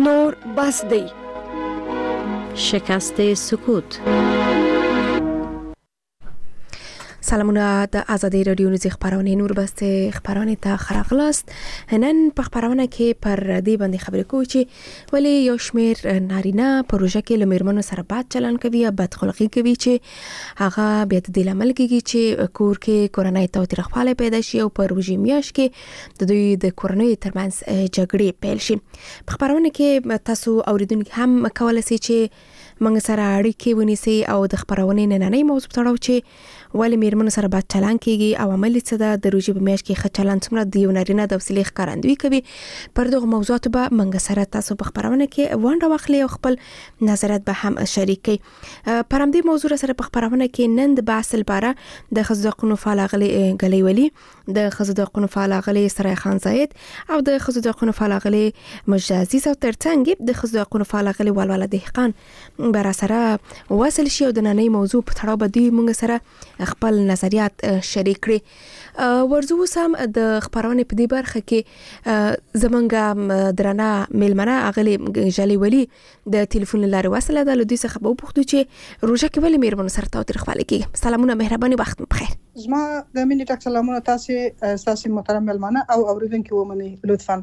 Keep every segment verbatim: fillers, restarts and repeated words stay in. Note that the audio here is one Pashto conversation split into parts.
نور بس دی. شکست سکوت. سلامونه د ازادي رادیو نوزي خبرونه نور بسته خبرونه ته خراغلاست. نن په خبرونه کې پر دې باندې خبرې کوو چې ولی یو شمیر نارینه پروژه کې لمرمنو سره بد چلن کوي یا بد خلقي کوي چې هغه بیا د عمل کوي چې کور کې کورنۍ تاوتریخواله پیدا شي او پر روزي میاش کې د دوی د کورنۍ ترمنځ جګړې پیل شي. په خبرونه کې تاسو اوریدونکو هم کولای شئ چې موږ سره اړیکې ونیسئ او د خبرونه نننۍ موضوع تړاو چې ولی میرمنو سره بد چلن کیږي او عملی څه ده د روزي په میاشت کې ښه چلن څومره د یو نارینه د وسیلې ښکارندوی کوي. پر دغه موضوعات به موږ سره تاسو په خبرونه کې ونډه واخلئ او خپل نظریات به هم شریک کړئ. پر همدې موضوع سره په خبرونه کې نن د بحث لپاره د ښځو د حقوقو فعال غلي غلي ولی د ښځو د حقوقو فعال غلي سره خان زاید او د ښځو د حقوقو فعال غلي مجازي او ترڅنګ د ښځو د حقوقو فعال غلي ولوله دهقان بر سره وصل شي او د نننۍ موضوع په تړاو به دوی موږ سره خپل نظریات شریک کړي. ورزو سم د خبرونه په دې برخه کې زمونږ درنه میلمنه اغلی جالي ولی د ټلیفون لارې وصله ده. لدی څخه به وپوښتو چې روزه کې ولې میرمنو سره تاوتریخواله کیږي. سلامونه مهرباني وخت بخیر. زما د مینې ټاک سلامونه تاسو تاسو محترم میلمنه او اوریدونکو ومني لطفا.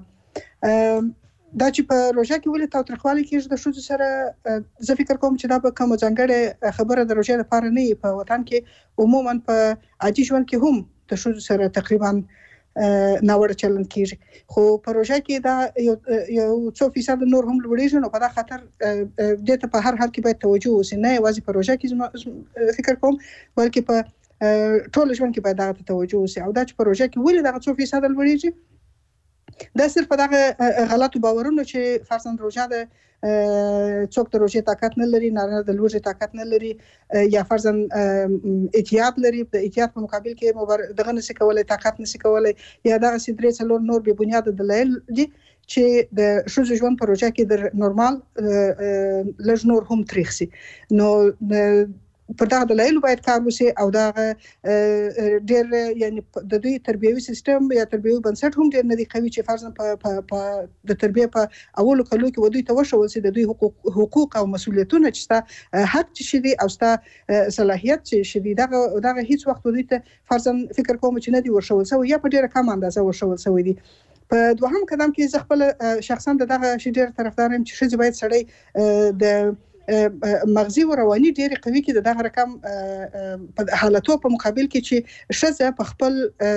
دا چې په روژه کې ولې تاوتریخواله کېږي د ښځو سره زه فکر کوم چې دا به کومه ځانګړې خبره د روژې لپاره نه وي. په وطن کې عموما په عادي ژوند کې هم د ښځو سره تقریبا ناوړه چلن کېږي، خو په روژه کې دا یو یو څو فیصد نور هم لوړېږي. نو په دا خاطر دې ته په هر حال کې باید توجه وشي، نه یوازې په روژه کې فکر کوم بلکې په ټول ژوند کې باید دغه ته توجه وشي. او دا چې په روژه کې ولې دغه څو فیصد لوړېږي دا صرف دغه غلطو باورونو چې فرضاً روژه ده څوک د روژې طاقت نه لري، نارینه د لوږې طاقت نه لري، یا فرضاً احتیاط لري، د احتیاط په مقابل کې دغه نشي کولای، طاقت نشي کولای، یا دغه سي درې څلور نور بې بنیاده دلایل دي چې د ښځو ژوند په روژه کې د نورمال لږ نور هم تریخ سي. نو پر دغه دلایل باید کار وشي او دغه ډېر یعنی د دوی تربیوي سیستم یا تربیوي بنسټ هم ډېر نه دی قوي چې فرضاً په په د تربیه په اولو کلو کې ودوی ته وښول شي د دوی حقوق حقوق او مسؤلیتونه چې ستا حق چې دي او ستا صلاحیت چې دي دغه دغه هیڅ وخت دوی ته فرضاً فکر کوم چې نه دی ورښول شوی یا په ډېره کم اندازه ورښول شوی دي. په دوهم قدم کې زه خپل شخصاً دغه شی ډېر طرفدار یم چې ښځې باید سړی د مغزي او رواني ډېر قوي کې دغه رقم په حالتو په مقابل کې چې ښځه په خپل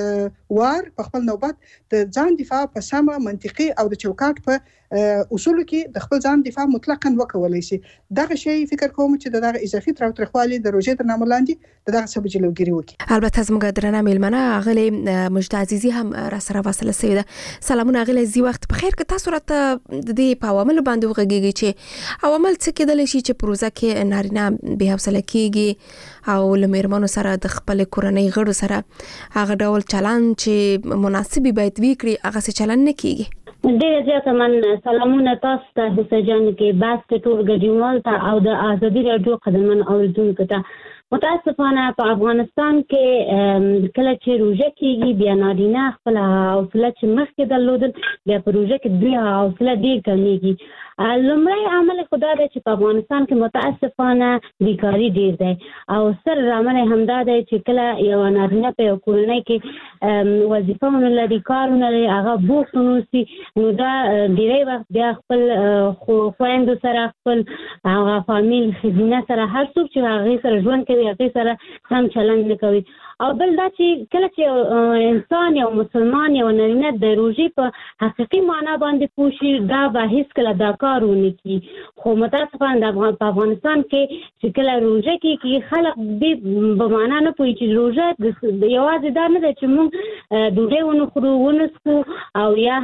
وار په خپل نوبت د ځان دفاع په سمه منطقي او د چوکاټ په اصول کې د خپل ځان دفاع مطلقاً وکولای شي. دغه شی فکر کوم چې دغه اضافي تاوتریخوالی د روژې تر نامه لاندې دغه سبب جلوګیري وکړي. البته زموږ درنه میلمنه اغلی مجد عزیزی هم را سره وصله شوې ده. سلامونه اغلی زی وخت بخیر. که تاسو راته د دې په عواملو باندې وغږیږئ چې عوامل څه کېدلی شي چې پروژه کې نارینه بې حوصله کېږي او له میرمنو سره د خپل کورنۍ غړو سره هغه ډول چلن چې مناسب باید وکړي هغه څه چلن نه کېږي. ډېر زیات من سلامونه تاسو ته حسین کې بس ټول ګډیوال ته او د ازادي رادیو قدمن اوریدونکو ته. متاسفانه په افغانستان کې کله چې روژه کېږي بیا نارینه خپل حوصله چې مخکې درلودل بیا په روژه کې دوی حوصله ډېر کمیږي. لومړی عامل خدا دی چې په افغانستان کې متاسفانه بیکاري ډېر دی او ستر عامل همدا دی چې کله یو نارینه په یو کورنۍ کې وظیفه ونه لري، کار ونه لري، هغه بوخت ونوسي، نو دا ډېری وخت بیا خپل خویندو سره خپل هغه فامیل ښځینه سره هر څوک چې هغې سره ژوند کوي هغې سره سم چلند نه کوي. او بل دا چې کله چې انسان یو مسلمان یو نارینه د روژې په حقیقي معنا باندې پوه شي دا به هېڅکله دا کار ونه کړي. خو متاسفانه په افغانستان کې چې کله روژه کېږي خلک دې په معنا نه پوهېږي چې روژه یوازې دا نه ده چې موږ ډوډۍ ونه خورو ونه څښو او یا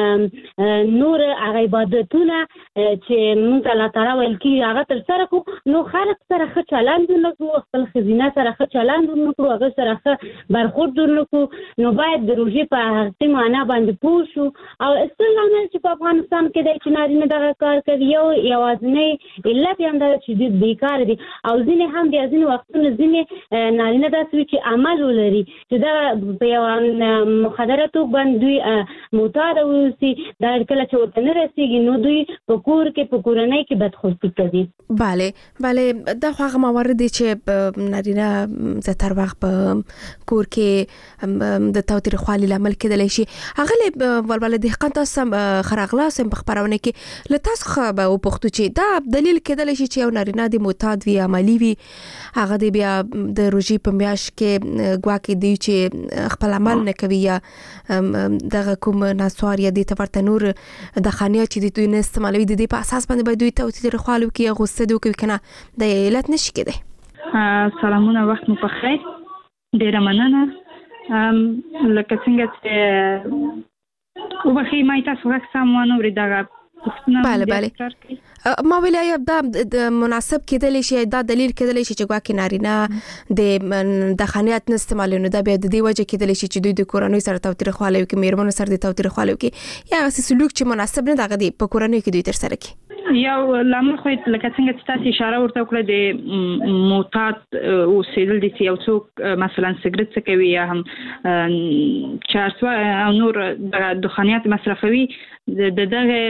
هم نور هغه عبادتونه چې موږ الله تعالی ویل کېږي هغه ترسره کړو، نو خلک سره ښه چلند ونه کړو، خپل ښځینه سره ښه چلند ونه کړو، هغه سره ښه برخورد ورنکړو نو باید د روژې په حقیقي معنا باندې پوه شو. او ستر لامل چې په افغانستان کې دی چې نارینه دغه کار کوي یو یوازینی علت یې هم دا چې دوی بیکاره دي او ځینې هم بیا ځینې وختونه ځینې نارینه داسې وي چې عمل ولري چې دا په یو مخدره توګه باندې دوی معتاد اوسي دا کله چې ورته نه رسېږي نو دوی په کور کې په کورنۍ کې بدخوستي کوي. بله بله دا خو هغه موارد دي چې نارینه زیاتره وخت په کور کې د تاوتریخوالي لامل کېدلی شي. هغه ولوله دهقان تاسو خراغلاس په خبرونه کې له تاسو خو به وپوښتو چې دا دلیل کېدلی شي چې یو نارینه د معتاد وي عملی وي هغه دی بیا د روژې په میاشت کې ګواکې دی چې خپل عمل نه کوي یا دغه کوم نسوار یا د تورته نور د خانیا چې دوی نه استعمالوي د دې په اساس باندې باید دوی تاوتریخوالي وکړي یا غوسه دې وکړي کنه د علت نشي کېدی. سلامونه وخت مو بخیر ډیره مننه. لکه څنګه چې وبخې ما تاسو غږ سم ونه اورېد دغه بله بله ما ویل یا دا د مناسب کېدلی شي دا دلیل کېدلی شي چې ګواکې نارینه د د خانیات نه استعمالوي نو دا بیا د دې وجه کېدلی شي چې دوی د کورنۍ سره تاوتریخوالی وکړي میرمنو سره د تاوتریخوالی وکړي یا هغسې سلوک چې مناسب نه دغه دی په کورنۍ کې دوی ترسره کړي. یو لامل خو لکه څنګه چې تاسو اشاره ورته وکړه د معتاد اوسېدل دي چې یو څوک مثلا سګرټ څکوي یا هم چرس او نور د دخانیات مصرفوي د دغه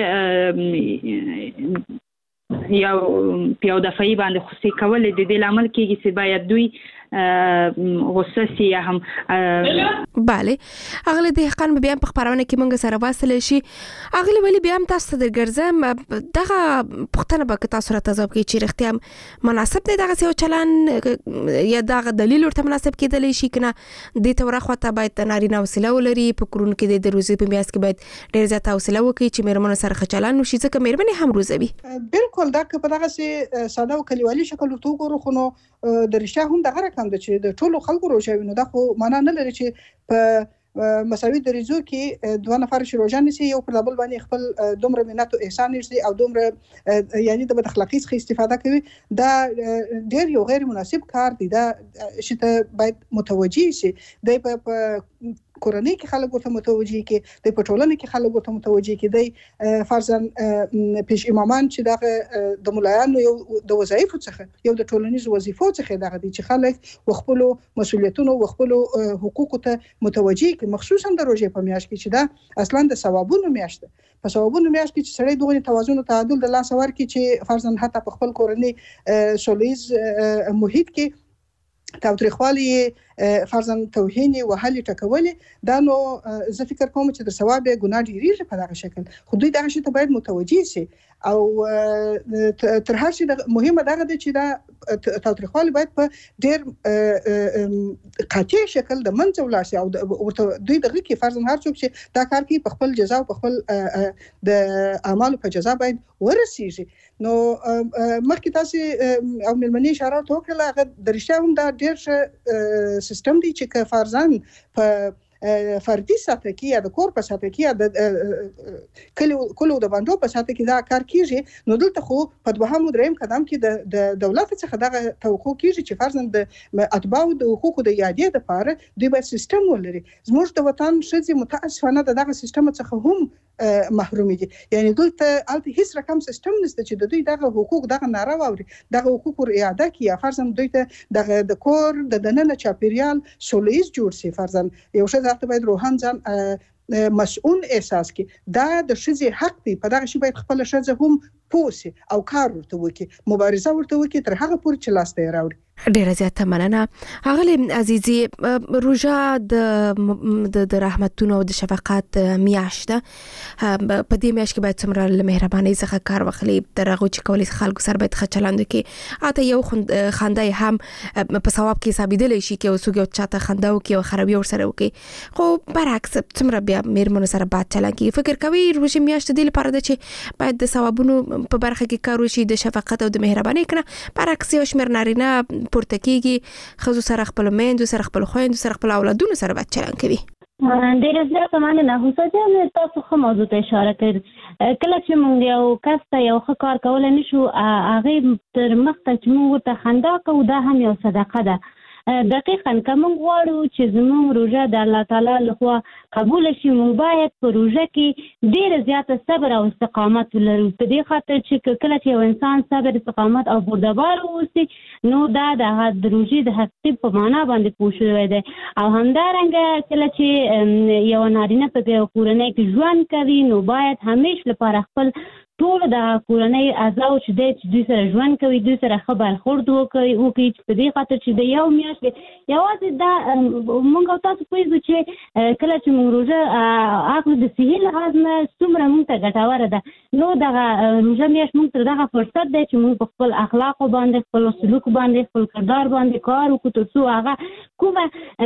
یو پیاو دفعی باندې خوسي کول د دې لامل کېږي چې باید دوی غوسه سي یا هم بله اغله دهقان بیا په خبرونه کې مونږ سره واصل شي اغله ولی بیا هم تاسو د ګرځم دغه پښتنه به تاسو را تاسو کې چې رښتیا مناسب دی دغه یو چلن یا دغه دلیل ورته مناسب کېدلی شي کنه د تور خواته باید نارینه وسیله ولري په کورون کې د روزي په میاس کې باید ډېر زیات حوصله وکړي چې میرمنو سره خچلان وشي ځکه میرمنې هم روزوي. بالکل دا که په دغه سي ساده او کلیوالي شکل ورته وګورو خو نو د رښتیا هم دغه رقم د چې د ټولو خلکو روژه وي نو دا خو معنا نه لري چې په مساوي دریځو کې دوه نفر چې روژه نیسي یو پر بل باندې خپل دومره منت او احسان نشي او دومره یعنی د بد اخلاقی څخه استفاده کوي دا ډېر یو غیر مناسب کار دی. دا چې ته باید متوجي شي د په کورنۍ کې خلک ورته متوجي کې د پټولنې کې خلک ورته متوجي کې دی فرضاً پیش امامان چې دغه د مولایانو یو د وظایفو څخه یو د ټولنیزو وظیفو څخه دغه دي چې خلک خپل مسولیتونو او خپل حقوقو ته متوجي کې خصوصا د روژې په میاشت کې چې دا اصلا د ثوابونو میاشت ده. په ثوابونو میاشت کې چې سړی دغه توازن او تعادل د لاس ور کې چې فرضاً حتی په خپل کورنۍ سولیز محیط کې تاوتریخوالی فرضاً توهین وهلي ټکولي دا نو زه فکر کوم چې د ثواب ګناه ډیریږي په دغه شکل خو دوی دغه شی ته باید متوجي شي او تر هر شي مهمه دغه دی چې دا تاوتریخوالی باید په ډیر قاطع شکل د منځ ولاړ شي او دوی دغه کې فرضاً هر څوک چې دا کار کوي په خپل جزا او په خپل د اعمالو په جزا باید ورسیږي. نو مخکې تاسو او ملمنې اشاره وکړه هغه د رښتیا هم دا ډیر ښه سیستم دی چې که فرضاً په فردي سطح کې یا د کور په سطح کې یا د کلو کلو د باندې په سطح کې دا کار کیږي نو دلته خو په دوهم دریم قدم کې د دولت څخه دغه توقع کیږي چې فرضاً د اتباعو د حقوقو د یادې لپاره دوی باید سیستم ولري. زموږ د وطن ښځې متاسفانه دغه سیستم څخه هم محروم دي یعنی دلته الته هیڅ رقم سیستم نشته چې د دوی دغه حقوق دغه ناروا اوري دغه حقوق اعاده کی یا فرضاً دوی ته دغه د کور د دننه چاپیریال سولیز جوړ شي فرضاً یو ښځه ته باید روحان ځان مسؤل احساس کی دا د ښځې حق دی په دغه شی باید خپل ښځه هم پوسي او کار ورته وکړي مبارزه ورته وکړي تر هغه پورې چې لاس ته راوړي. ډیره زیاته مننه اغلی عزیزي. روژه د د رحمتونو او د شفقت میاشت ده په دې میاشت کې باید څومره له مهربانۍ څخه کار واخلي تر هغه چې کولی خلکو سره باید ښه چلند وکړي اته یو خنده هم په ثواب کې ثابتېدلی شي کې اوسوګ یو چاته خنده وکړي او خرابي ورسره وکړي خو برعکس څومره بیا میرمنو سره بد چلند کوي. فکر کوي روژه میاشت دې لپاره ده چې باید د ثوابونو په برخه کې کار وشي د شفقت او د مهربانۍ کنه برعکس یو شمېر نارینه پورته کېږي ښځو سره خپلو میندو سره خپلو خویندو سره خپلو اولادونو سره بد چلند کوي. ډېره زیاته مننه. حسین جان تاسو ښه موضوع ته اشاره کړې کله چې موږ یو کس ته یو ښه کار کولی نه شو هغې تر مخته چې موږ ورته خندا کوو دا هم یو صدقه ده دقیقاً کوم غواړو چې زموږ روزه د الله تعالی لخوا قبول شي موږ باید په روزه کې ډیر زیاته صبر او استقامت ولرو په دې خاطر چې کله چې یو انسان صبر استقامت او بردبار اوسي نو دا د روزې د حقیقت په معنا باندې پوه شوی دی او همدارنګه کله چې یو نارینه په کورنۍ کې ژوند کوي نو باید همیشه لپاره خپل ټول د کورنۍ اعضاء چې د دوی سره ژوند کوي دوی سره ښه برخورد وکړي وکړي چې په دې خاطر چې د یو میاشت یوازې دا موږ او تاسو پوهېږو چې کله چې موږ روژه اخلو د صحي لحاظ نه څومره موږ ته ګټوره ده نو دغه روژه میاشت موږ ته دغه فرصت دی چې موږ په خپل اخلاقو باندې خپل سلوک باندې خپل کردار باندې کار وکړو تر څو هغه کومه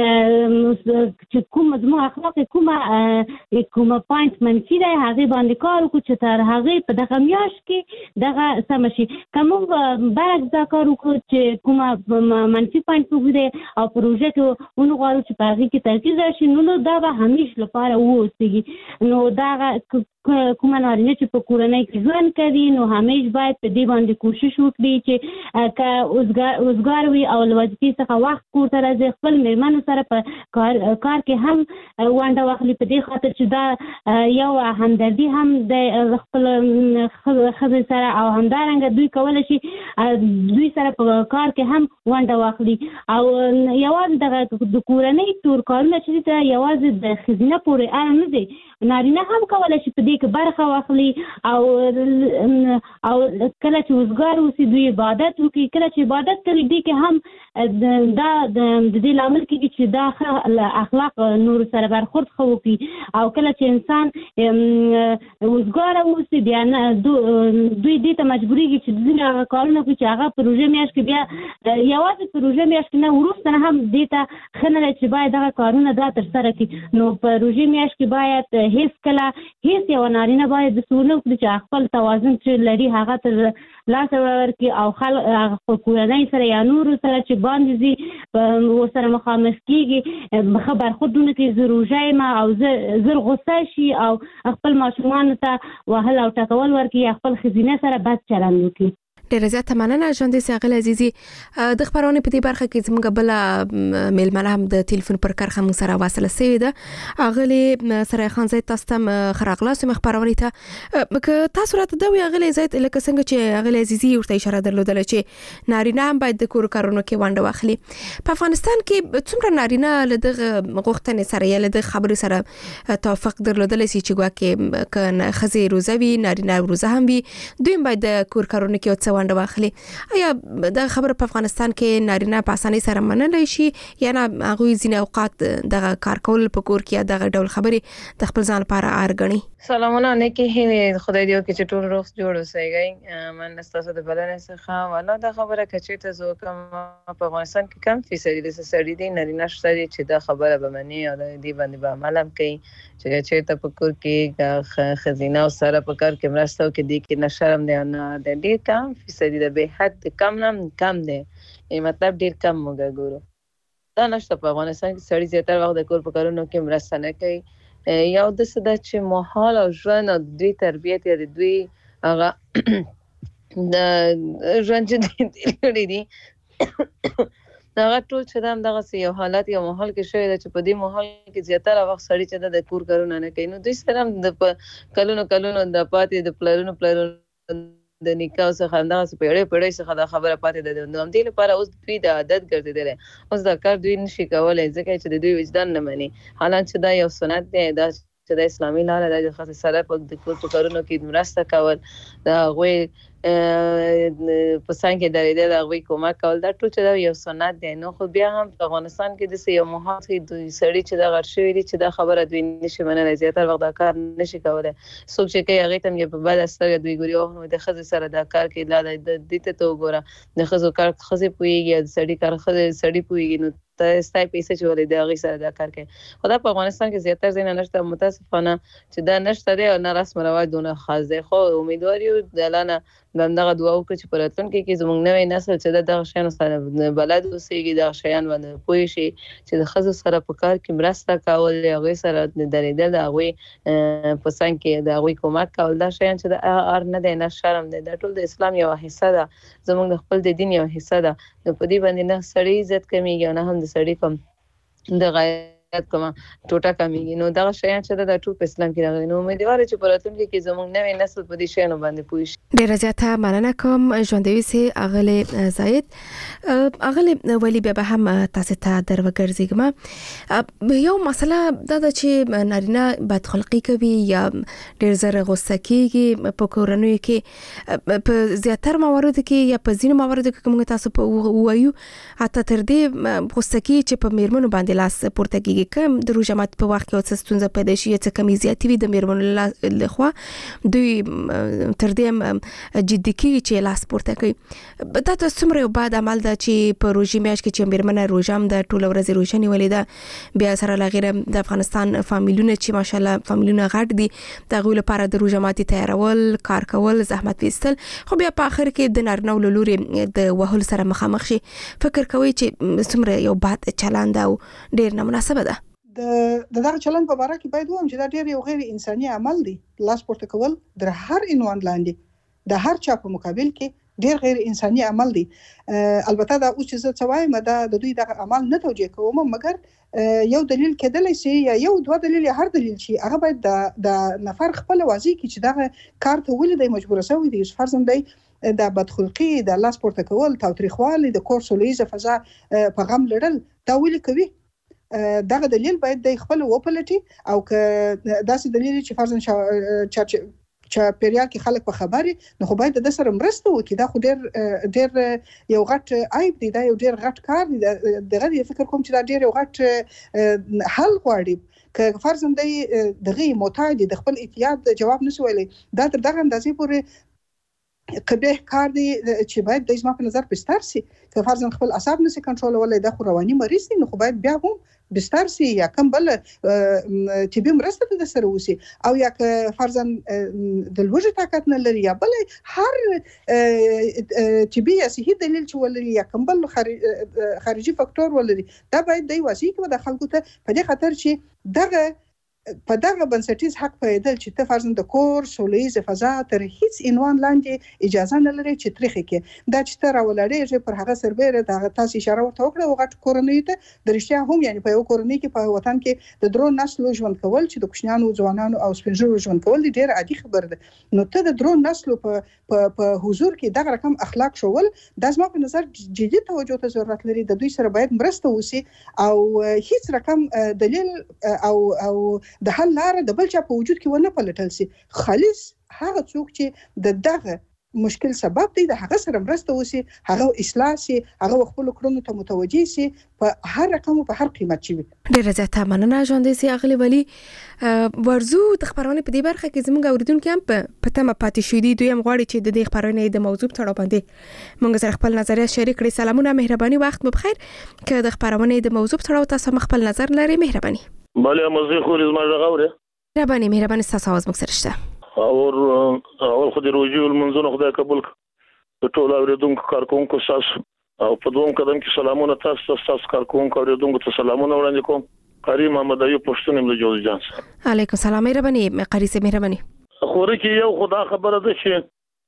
چې کومه زموږ اخلاق کومه کومه پوینټ منفي دی هغې باندې کار وکړو چې تر هغې په دغه میاشت کې دغه سمه شي که موږ برعکس دا کار وکړو چې کومه منفي پوینټ وګوري او په روژه کې ونغواړو چې په هغې کې ترکیز راشي نو نو دا به همیشه لپاره واوسېږي نو دغه کومه نارینه چې په کورنۍ کې ژوند کوي نو همیشه باید په دې باندې کوشش وکړي چې که اوزګار وي او له وظیفې څخه وخت کور ته راځي خپل مېرمنو سره په کار کار کې هم ونډه واخلي په دې خاطر چې دا یو همدردي هم د خپل ښځې سره او همدارنګه دوی کولی شي دوی سره په کار کې هم ونډه واخلي او یوازې دغه د کورنۍ ټول کارونه چې دي یوازې د ښځینه پورې اړه نه دی نارینه هم کولی شي په دې کې برخه واخلي او او کله چې وزګار اوسي دوی عبادت وکړي کله چې عبادت کوي دې کې هم دا د دې لامل کېږي چې دا ښه اخلاق نور سره برخورد ښه وکړي او کله چې انسان وزګاره اوسي بیا دوی دې ته مجبورېږي چې ځینې هغه کارونه کوي چې هغه په روژه میاشت کې بیا یوازې په روژه میاشت کې نه وروسته هم دې ته ښه نه دی چې باید دغه کارونه دا ترسره کړي نو په روژې میاشت کې باید هیڅ کله هیڅ یو نارینه باید داسې ونه وکړي چې خپل توازن چې لري هغه تر لاسه ورکړي او خلک کورنۍ سره یا نورو سره چې باندې ځي ورسره مخامخ کېږي ښه برخوردونه کوي زه روژه یم او زر غصه شي او خپل ماشومانو ته وهل او ټکول ورکړي یا خپل ښځینه سره بد چلند وکړي ډیره زیاته مننه ژوندې ساغل عزیزي د خبرونه په دې برخه کې زموږ بل میلمنه هم د ټلیفون پر کرخه مون سره واصله سوي ده اغلی سره خان زید تاسو ته خراغلاس مخبرونه ته که تاسو راته دا وی اغلی زید لکه څنګه چې اغلی عزیزي ورته اشاره درلودل چې نارینه هم باید د کور کارونو کې ونډه واخلي په افغانستان کې څومره نارینه له دغه غوښتنې سره یا له دغه خبرې سره توافق درلودل سي چې ګواکې کنه خزي روزوي نارینه روزه هم وي دوی باید د کور کارونو کې څه ونډه واخلي آیا دا خبره په افغانستان کې نارینه په اسانۍ سره منلای شي یا نه هغه ځینې اوقات دغه کار کول په کور کې دغه ډول خبرې د خپل ځان لپاره ارګني سلامونه نه کې خدای دې وکړي چې ټول روغ جوړ اوسئ من تاسو د بلنې څخه ولا دا خبره کچې ته زو کوم په افغانستان کې کم فیصد د سړي دي نارینه شته چې دا خبره به مني او دې باندې به عمل هم کوي چې چې ته په کور کې خزینه او سره په کار کې مرسته وکړي دي کې نه شرم دی نه د ډېر کم فیصد د به حد کم نه کم دی مطلب ډېر کم موږ ګورو دا نشته په افغانستان کې سړي زیاتره وخت د کور په کارونو کې مرسته نه کوي یو د څه د چې ماحول او ژوند او دوی تربیت یا د دوی هغه د ژوند چې لري دي دا ټول چې دا دغه یو حالت یا ماحول کې شوی چې په دې ماحول کې زیاتره وخت سړي چې د کور کارونه نه کوي نو دوی سره د کلونو کلونو د پاتې د پلرونو پلرونو د نکاح څخه انداز په اړه پړې څخه د خبره پاتې ده نو هم دې لپاره اوس دوی د عادت ګرځیدل اوس دا کار دوی نشي کولای ځکه چې د دوی وجدان نه مني حالانکه دا یو سنت دی دا چې د اسلامي لاره د خاص سره په د کور کارونو کې مرسته کول دا غوي په څنګه درېدل دا غوي کومه کول دا ټول چې دا یو سنت دی نو خو بیا هم په افغانستان کې د یو مهات دوی سړي چې دا غرشوي دي چې دا خبره دوی نشي منلای زیاتره وخت دا کار نشي کولای څوک چې کوي هغه تم یې په بل استر دوی ګوري او نو د خزې سره دا کار کې لا د دې ته وګوره د خزو کار خزې پويږي د سړي کار خزې سړي پويږي نو ته ستای پیسې چې ولې د هغه سره دا کار کوي خدا په افغانستان کې زیاتره ځای نشته متاسفانه چې دا نشته دی او نه رسم رواج دونه خاص دی خو امیدوار یو د لاله دغه دعا وکړو چې په راتلونکي کې زموږ نوې نسل چې دغه شیانو سره بلد اوسېږي، دغه شیان باندې پوه شي چې د ښځو سره په کار کې مرسته کول، هغوی سره درېدل، د هغوی په څنګ کې د هغوی کومک کول، دا شیان چې د ار نه دی، نه شرم دی، دا ټول د اسلام یوه حصه ده، زموږ د خپل د دین یوه حصه ده. نو په دې باندې نه سړی عزت کمیږي او نه هم د سړي کوم د غیرت کومه ټوټه کمیږي. نو دغه شیان چې د ټول په اسلام کې راغلي. نو امیدواره چې په راتلونکي کې زموږ نوې نسل په دې شیانو باندې پوه شي. ډیره زیاته مننه کوم ژوندوي سي اغله زاید. اغله ولی بیا به هم تاسو ته دروګرځيګم. یو مسله دا ده چې نارینه بدخلقي کوي یا ډیر زره غوسه کیږي په کورنۍ کې، په زیاتره مواردو کې یا په ځینو مواردو کې کوم تاسو په وایو حتی تر دې غوسه کی چې په میرمنو باندې لاس پورته کیږي، کوم د روژه مات په وخت کې او څه ستونزه پیدا شي چې کمی زیاتې وي د میرمنو لخوا دوی تر دې جدي کیږي چې لاس پورته کوي. دا تاسو څومره بد عمل ده چې په روژې میاشت کې چې میرمنه روژه هم د ټول ورځ روژه نیولې ده، بیا سره لغیره د افغانستان فامیلونه چې ماشاءالله فامیلونه غټ دي، د غوی لپاره د روژه ماتي تیارول، کار کول، زحمت وستل، خو بیا په اخر کې د نارینه لوري د وهل سره مخامخ شي. فکر کوي چې څومره یو بد چلند او ډیر نامناسبه ده. د دغه چلند په اړه کې باید ووایم چې دا ډېر یو غیر انساني عمل دی. لاس پورته کول د هر عنوان لاندې د هر چا په مقابل کې ډېر غیر انساني عمل دی. البته دا اوس چې زه څه وایم دا د دوی دغه عمل نه توجیه کوم، مګر یو دلیل کېدلی شي یا یو دوه دلیل یا هر دلیل شي، هغه باید د نفر خپل واضح کړي چې دغه کار ته ولې دی مجبور شوی دی. فرضاً دی د بدخلقي، د لاس پورته کول، تاوتریخوالي، د کور سولیزه فضا په غم لرل دا ولې کوي. دغه دلیل باید د خپل وپلټي او که داسې دلیل چې فرضاً چې پیریال کې خلک په خبري نو خو باید د سره مرسته وکړي. دا خو ډېر ډېر یو غټ عیب دی، دا یو ډېر غټ کار دی. دغه یې فکر کوم چې دا ډېر یو غټ حل غواړي. که فرضاً دی دغه معتاد د خپل احتیاط جواب نشي ویلی، دا تر دغه اندازې پورې کبه کار دی چې باید د زما په نظر بستر سي. که فرضاً خپل اعصاب نشي کنټرولولای، دا خو رواني مریض دی، نو خو باید بیا هم بستر سي یا کوم بل طبي مرسته د سره وسی، او یا که فرضاً د لوږې طاقت نه لري یا بل هر طبي یا صحي دلیل چې ولري یا کوم بل خارجي فاکتور ولري، دا باید د واسي کې د خلکو ته په دې خاطر چې دغه په دغه بنسټیز حق پیدل چې ته فرضاً د کور سولیز فضا تر هیڅ عنوان لاندې اجازه نه لري چې تاریخي کې دا چې ته راولړېږي پر هغه سربېره د تاسو اشاره ورته وکړه او غټ کورنۍ ته د رښتیا هم یعنی په یو کورنۍ کې په وطن کې د درو نسلو ژوند کول چې د کوچنیانو ځوانانو او سپینږیرو ژوند کول ډېر عادي خبر ده. نو ته د درو نسلو په په حضور کې دغه رقم اخلاق شول، دا زما په نظر جدي توجه ته ضرورت لري. د دوی سره باید مرسته وسی او هیڅ رقم دلیل او او د حل لاره د بل چا په وجود کې ونه پلټل سي. خالص هغه څوک چې د دغه مشکل سبب دی د هغه سره مرسته وسی، هغه اصلاح سي، هغه خپل کړنو ته متوجي سي په هر رقم او په هر قیمت چي. ډیره زیاته مننه ژوندۍ سي اغلی ولی. ورزو د خبرونه په دې برخه کې زموږ اوریدونکو هم په تمه پاتې شوي دي. دوی هم غواړي چې د دې خبرونه د موضوع په اړه باندې موږ سره خپل نظریات شریک کړي. سلامونه، مهرباني، وخت مو بخیر. که د خبرونه د موضوع په اړه تاسو خپل نظر لري، مهرباني. بله موضوع خو زما غوړه مهرباني مهرباني تاسو आवाज مو سره شته. اور اول خو د روزي المنځونه خدای قبول کړي. ټول اوریدونکو کارکونکو تاسو او په دوم قدم کې سلامونه تاسو تاسو کارکونکو اوریدونکو ته سلامونه وړاندې کوم. قاری محمد ایوب پښتون له جوړ جان. علیکم السلام، مهرباني قاری سي مهرباني. خو رکی یو خدا خبره ده چې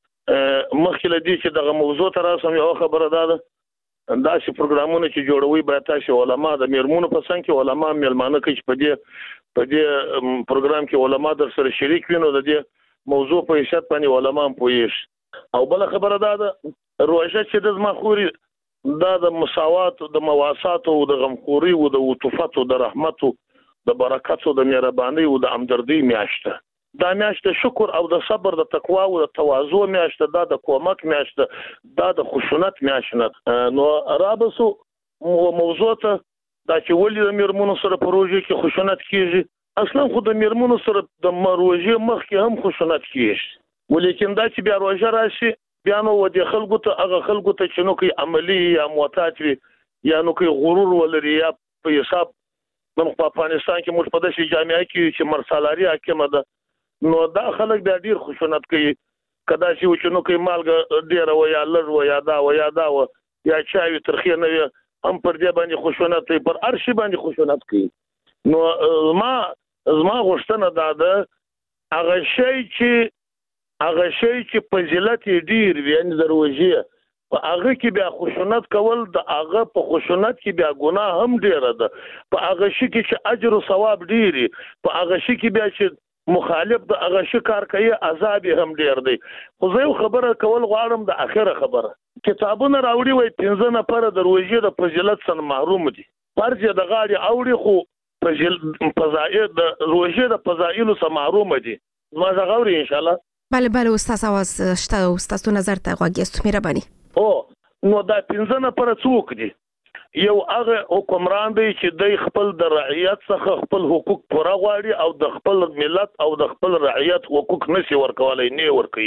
مخکې لدی چې دغه موضوع تر اوسه یو خبره ده دا چې پروګرامونه چې جوړوي باید تاسو علما د میرمنو په څنګه کې علما میلمانه کې په دې په دې پروګرام کې علما در سره شریک وینو د دې موضوع په حیثیت باندې علما هم پوهیږي. او بل خبره ده روژه چې د مخوري دا د مساوات د مواسات او د غمخوري او د عطوفت او د رحمت او د برکت او د مهرباني او د همدردی میاشته. دا میاشته شکر او د صبر د تقوا او د تواضع میاشته، دا د کومک میاشته، دا د خشونت میاشته. نو رابسو موضوع ته دا چې ولې د میرمنو سره په روژه کې خشونت کیږي. اصلا خو د میرمنو سره د روژه مخکې هم خشونت کیږي، ولیکن دا چې بیا روژه راشي بیا نو د خلکو ته هغه خلکو ته چې نو کوي عملی یا معتاد وي یا نو کوي غرور ولري یا په حساب من په افغانستان کې موږ په داسې جامعه کې چې مرسالاري حاکمه ده، نو دا خلک بیا ډیر خشونت کوي. کدا چې چې نو کې مالګه ډیره و یا لږ و یا دا و یا دا و یا چای ترخی نه وي هم پر دې باندې خشونت کوي پر ارشي باندې خشونت کوي. نو ما زما غوښتنه دا ده هغه شی چې هغه شی چې فضیلت ډیر وي یعنی د روژې په هغه کې بیا خشونت کول د هغه په خشونت کې بیا ګناه هم ډیره ده. په هغه شی کې چې اجر او ثواب ډیری په هغه شی کې بیا چې مخالف د هغه شی کار کوي عذاب هم ډیر دی. خو زه یو خبره کول غواړم د اخره خبره کتابونه راوړي وای پنځه نفر د روژې د فضیلت څخه محروم دي فرض د غاړي اوړي خو فضیل فضائل د روژې د فضایل څخه محروم دي. ما زغوري ان شاء الله. بله بله استاد आवाज شته استاد تو نظر ته غوږی مهرباني. او نو دا پنځه نفر څوک دي؟ یو هغه حکمران دی چې د خپل د رعیت څخه خپل حقوق پوره غواړي او د خپل ملت او د خپل رعیت حقوق نشي ورکولای نه ورکوي.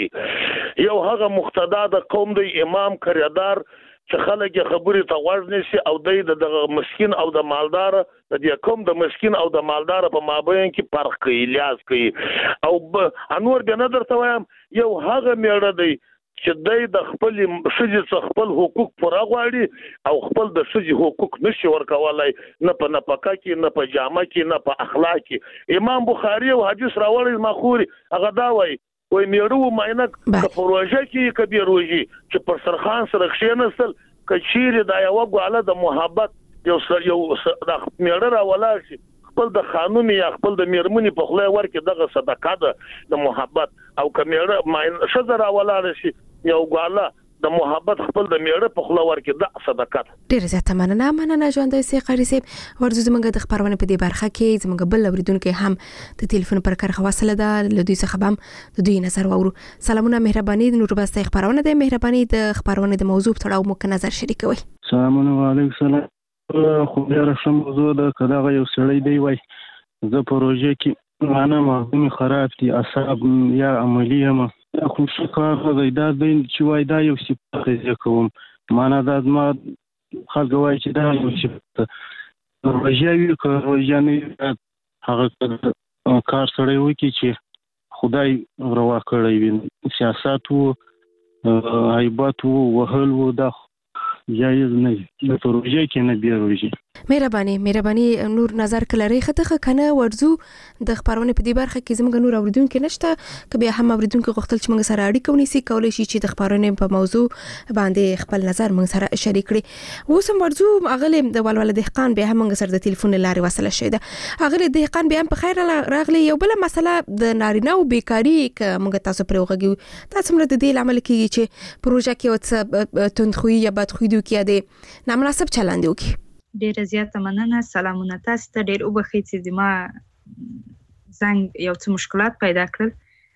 یو هغه مقتدا د قوم دی امام کریدار چې خلک خبرې ته غوږ نشي او د مسکین او د مالدار د دې کوم د مسکین او د مالدار په مابین کې فرق کوي لیاز کوي. او انور بیا نظر ته وایم یو هغه میړه دی چې دای د خپل شجر څخه خپل حقوق پوره غواړي او خپل د شجر حقوق نشي ورکولای نه په نفقه کې نه په جامه کې نه په اخلاق کې. امام بخاری او حدیث راوړی مخوري هغه دا وایي وای میړو ماینک په پروژه کې کبي روزي چې پر سرخان سره خشینسل کچیر د یو غواله د محبت یو یو د میړه راولا شي خپل د قانون یا خپل د میرمنې په خله ورکه دغه صدقه ده د محبت او کمیړه ماین شذر راولا شي یو غواله د محبت خپل د میړه په خله ورکه د صدقه. ډیر زیاته مننه مننه ژوندۍ سي قاری سي ورزو زمونږ د خبرونه په دې برخه کې زمونږ بل اوریدونکو هم د ټلیفون پر کار خواصله ده لدوی څخه هم د دوی نظر وورو. سلامونه مهرباني نور بس خبرونه ده مهرباني د خبرونه د موضوع تړاو مو نظر شریکوي. سلامونه علیکم سلام. خو بیا رسم موضوع ده کداغه یو سړی دی وای زه پروژه کې معنا مهمه خراب دي اصحاب یا عملیه ما خو څه کار دی دا دین چې وای دا یو صفت دی کوم معنا دا ما خلک وای چې دا یو صفت پروژه یو پروژه نه هغه کار سره وکی چې خدای روا کړی وي سیاست وو عیبات وو وهل وو دا جایز نه د پروژه کې نه بیروږي. مهرباني مهرباني نور نظر کلري خطه کنه ورزو د خبرونه په دې برخه کې زموږ نور اوریدونکو نشته کبه هم اوریدونکو غوښتل چې موږ سره اړیکه ونیسي کولای شي چې د خبرونه په موضوع باندې خپل نظر موږ سره شریک کړي. اوس هم ورزو اغله د ولول دهقان به هم موږ سره د ټلیفون لاري وصله شوی ده اغله دهقان به هم په خیر راغلي یو بل مسله د نارینه او بیکاری ک موږ تاسو پر وګیو تاسو مر د دې عمل کې چې پروژه کې وڅ تندخوي یا بدخوي دوی کې ده نامناسب چلند وکي. ډیره زیاته مننه سلامونه تاسو ته ډیر وبخښئ چې زما زنګ یو څه مشکلات پیدا کړل.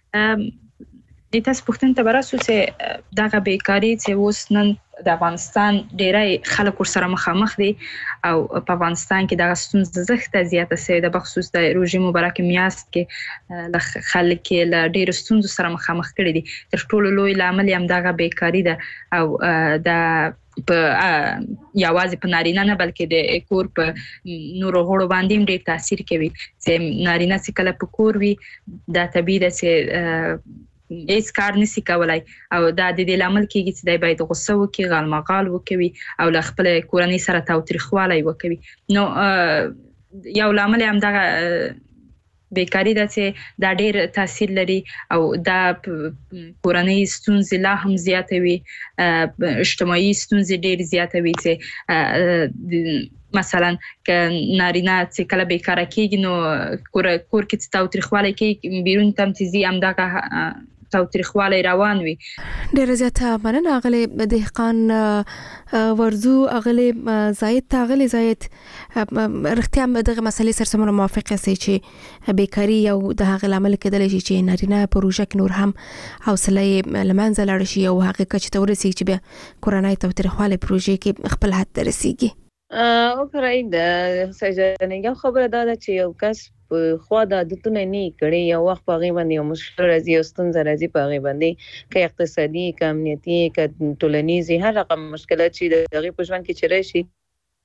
د تاسو پوښتنه ته براسو چې دغه بیکاری چې اوس نن د افغانستان ډیری خلک سره مخامخ دي او په افغانستان کې دغه ستونزه زښته زیاته سوې ده بخصوص د روژې مبارک میاشت کې د خلک له ډیرو ستونزو سره مخامخ کړي دي. تر ټولو لوی لامل هم دغه بیکاری ده او د په یوازې په نارینه نه بلکې د کور په نورو غړو باندې هم ډېر تاثیر کوي چې نارینه چې کله په کور وي دا طبیعي ده چې هیڅ کار نشي کولای او دا د دې لامل کېږي چې دی باید غصه وکړي غالمغال وکوي او له خپل کورنۍ سره تاوتریخوالی وکوي. نو یو لامل هم دغه بیکاری ده چې دا ډیر تاثیر لري او دا کورنۍ ستونزې لا هم زیاتوي اجتماعي ستونزې ډیر زیاتوي چې مثلا ک نارینه چې کله بیکاره کېږي نو کور کور کې تاوتریخوالی کوي بیرون تم تیزي هم دغه تاوتریخوالی روان وي. ډیر زیاته مننه اغله دهقان ورزو اغله زاید تاغله زاید رښتیا دغه مسلې سره سره موافقه سي چې بیکاری یو د هغه عمل کېدل شي چې نارینه پروژه کې نور هم حوصله لمنځه لاړ شي او هغه کچ ته ورسیږي چې بیا کورنۍ تاوتریخوالی پروژه کې خپل حد ته رسیږي. او پرای د سجنه یو خبره دا ده چې یو کس خو د عادتونه نه کړي یو وخت په غیبه باندې یو مشکل راځي او ستونزه راځي په غیبه باندې که اقتصادي که امنیتي که ټولنیزي هر رقم مشکلات چې د غیب په ژوند کې چیرې شي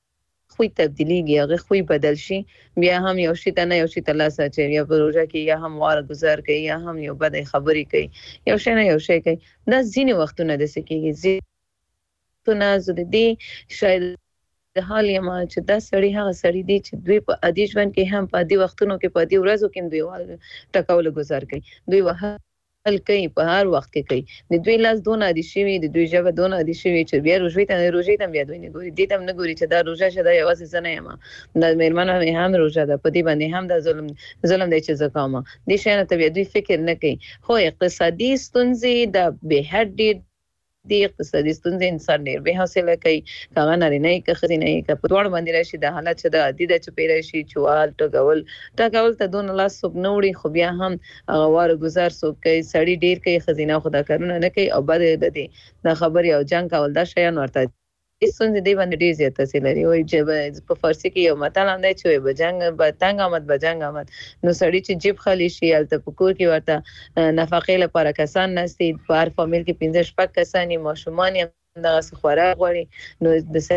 خوی تبدیلیږي هغه خوی بدل شي بیا هم یو شي ته نه یو شي ته لاس اچي یا پروژه کې یا هم واره گزار کوي یا هم یو بد خبرې کوي یو شي نه یو شي کوي دا ځینې وختونه د سکیږي ځینې زده دي شاید د حال یما چې دا سړی هغه سړی دی چې دوی په عادي ژوند کې هم په عادي وختونو کې په عادي ورځو کې دوی ټکاول گزار کوي دوی وه هل کوي په هر وخت کې کوي د دوی لاس دونه عادي شوی د دوی ژبه دونه عادي شوی چې بیا روژې ته روژې ته بیا دوی نه ګوري دې ته نه ګوري چې دا روژه شه دا یوازې زنه یم د میرمنو هم روژه ده په دې باندې هم د ظلم ظلم دی چې زکامه دې شي نه ته بیا دوی فکر نه کوي خو اقتصادي ستونزې د به هډ دي د اقتصادي ستونزې انسان ډېر به حاصله کوي کاغه نارینه کې خزینه کې په دوړ باندې راشي د حالت چې د عادي د چپی راشي چوال ټګول ټګول ته دون لاس سب نوړي خو بیا هم هغه واره گزار سو کوي سړی ډېر کوي خزینه خدا کارونه نه کوي او بعد د دې د خبري او جنگ کول دا شیان ورته ستونزې دی باندې ډېر زیات تاثیر لري او چې په فارسی کې یو متل هم دی چې بجنګ بتنګ آمد بجنګ آمد نو سړی چې جیب خالی شي الته پکور کې ورته نفقې لپاره کسان نستي په هر فامیل کې پنځه شپږ کسانی ماشومان یې دغه خوراک غواړي نو د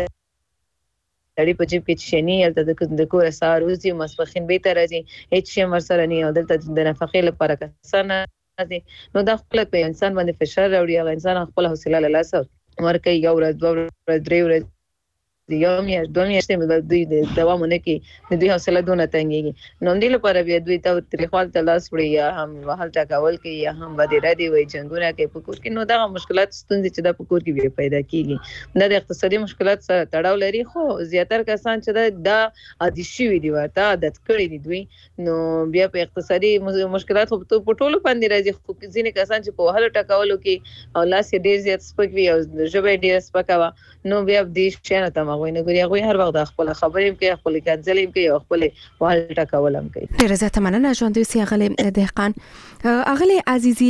سړی په جیب کې شنی الته د کور سار روزي مسبخین به تر راځي هیڅ شی مرسره نه او دلته د نفقې لپاره کسان نو دا خپل په انسان باندې فشار راوړي هغه انسان خپل حوصله له لاسه ورکه یو ورځ دوه ورځې درې ورځې یو میاشت دوه میاشتې مې دوی د دوام نه کې د دوی حوصله دونه تنګېږي نو دې لپاره بیا دوی ته تریخوال ته لاس وړي یا هم وهل ټکول کوي یا هم بده ردی وي جنګونه کوي په کور کې نو دا مشکلات ستونزې چې د په کور کې بیا پیدا کیږي دا د اقتصادي مشکلات سره تړاو لري خو زیاتره کسان چې دا عادي شوي دي ورته عادت کړی دي دوی نو بیا په اقتصادي مشکلات په ټولو باندې راځي خو ځینې کسان چې په وهل ټکولو کې او لاس یې ډېر زیات سپک وي او ژبه ډېر سپکه نو بیا دې شي نه وای نه ګوري هغه هر وخت خپل خبرې کوي خپل کنځلې کوي خپل والټه کولم کوي ډیره زیاته مننه ژوند دوی سي غلې دهقان اغلی عزیزي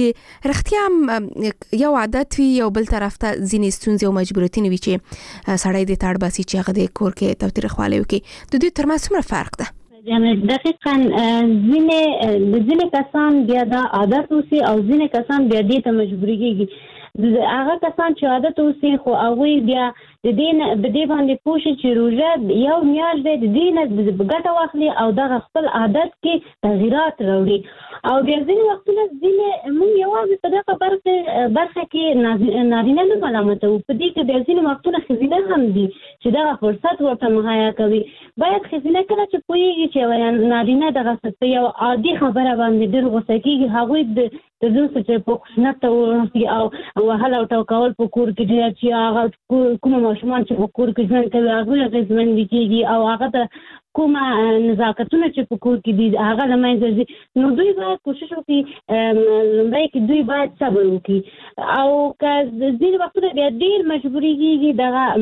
رختیا یو عادت وی یو بل طرف ته ځینې ستونزې او مجبوریتونه وی چې سړی د تاړ باسي چې هغه د کور کې توتیر خواله وکي د دوی ترمنځ څومره فرق ده یعنی دقیقاً ځینې د ځینې کسان بیا دا عادت وسی او ځینې کسان بیا دې ته مجبوري کیږي هغه کسان چې عادت وسی خو هغه بیا د دې د دې باندې پوښي چې روزه یو میاشت د دې نه ګټه واخلي او د خپل عادت کې تغیرات راوړي او بیا ځینې وختونه ځینې موږ یوازې په دغه برخه برخه کې نارینه نه ملامتو په دې کې بیا ځینې وختونه ښځینه هم دي چې دغه فرصت ورته مهیا کوي باید ښځینه کله چې پوهیږي چې نارینه دغه څه یو عادي خبره باندې ډېر غوسه کېږي هغوی د د دوی چې په خشونت ته ورسي او وهل او ټکول په کور کې ډېر چې هغه کومه ماشومان چې په کور کې ژوند کوي هغوی اغېزمن کېږي او هغه ته کومه نزاکتونه چې په کور کې دي هغه له منځه ځي نو دوی باید کوشش وکړي لومړی کې دوی باید صبر وکړي او که ځینې وختونه بیا ډېر مجبوري کېږي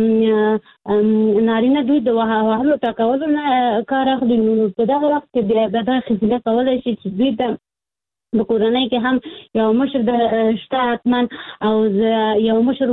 دغه نارینه دوی د وهلو ټکولو نه کار اخلي نو په دغه وخت کې بیا دغه ښځینه کولی شي چې دوی ته د کورنۍ کې هم یو مشر د شته حتما او یو مشر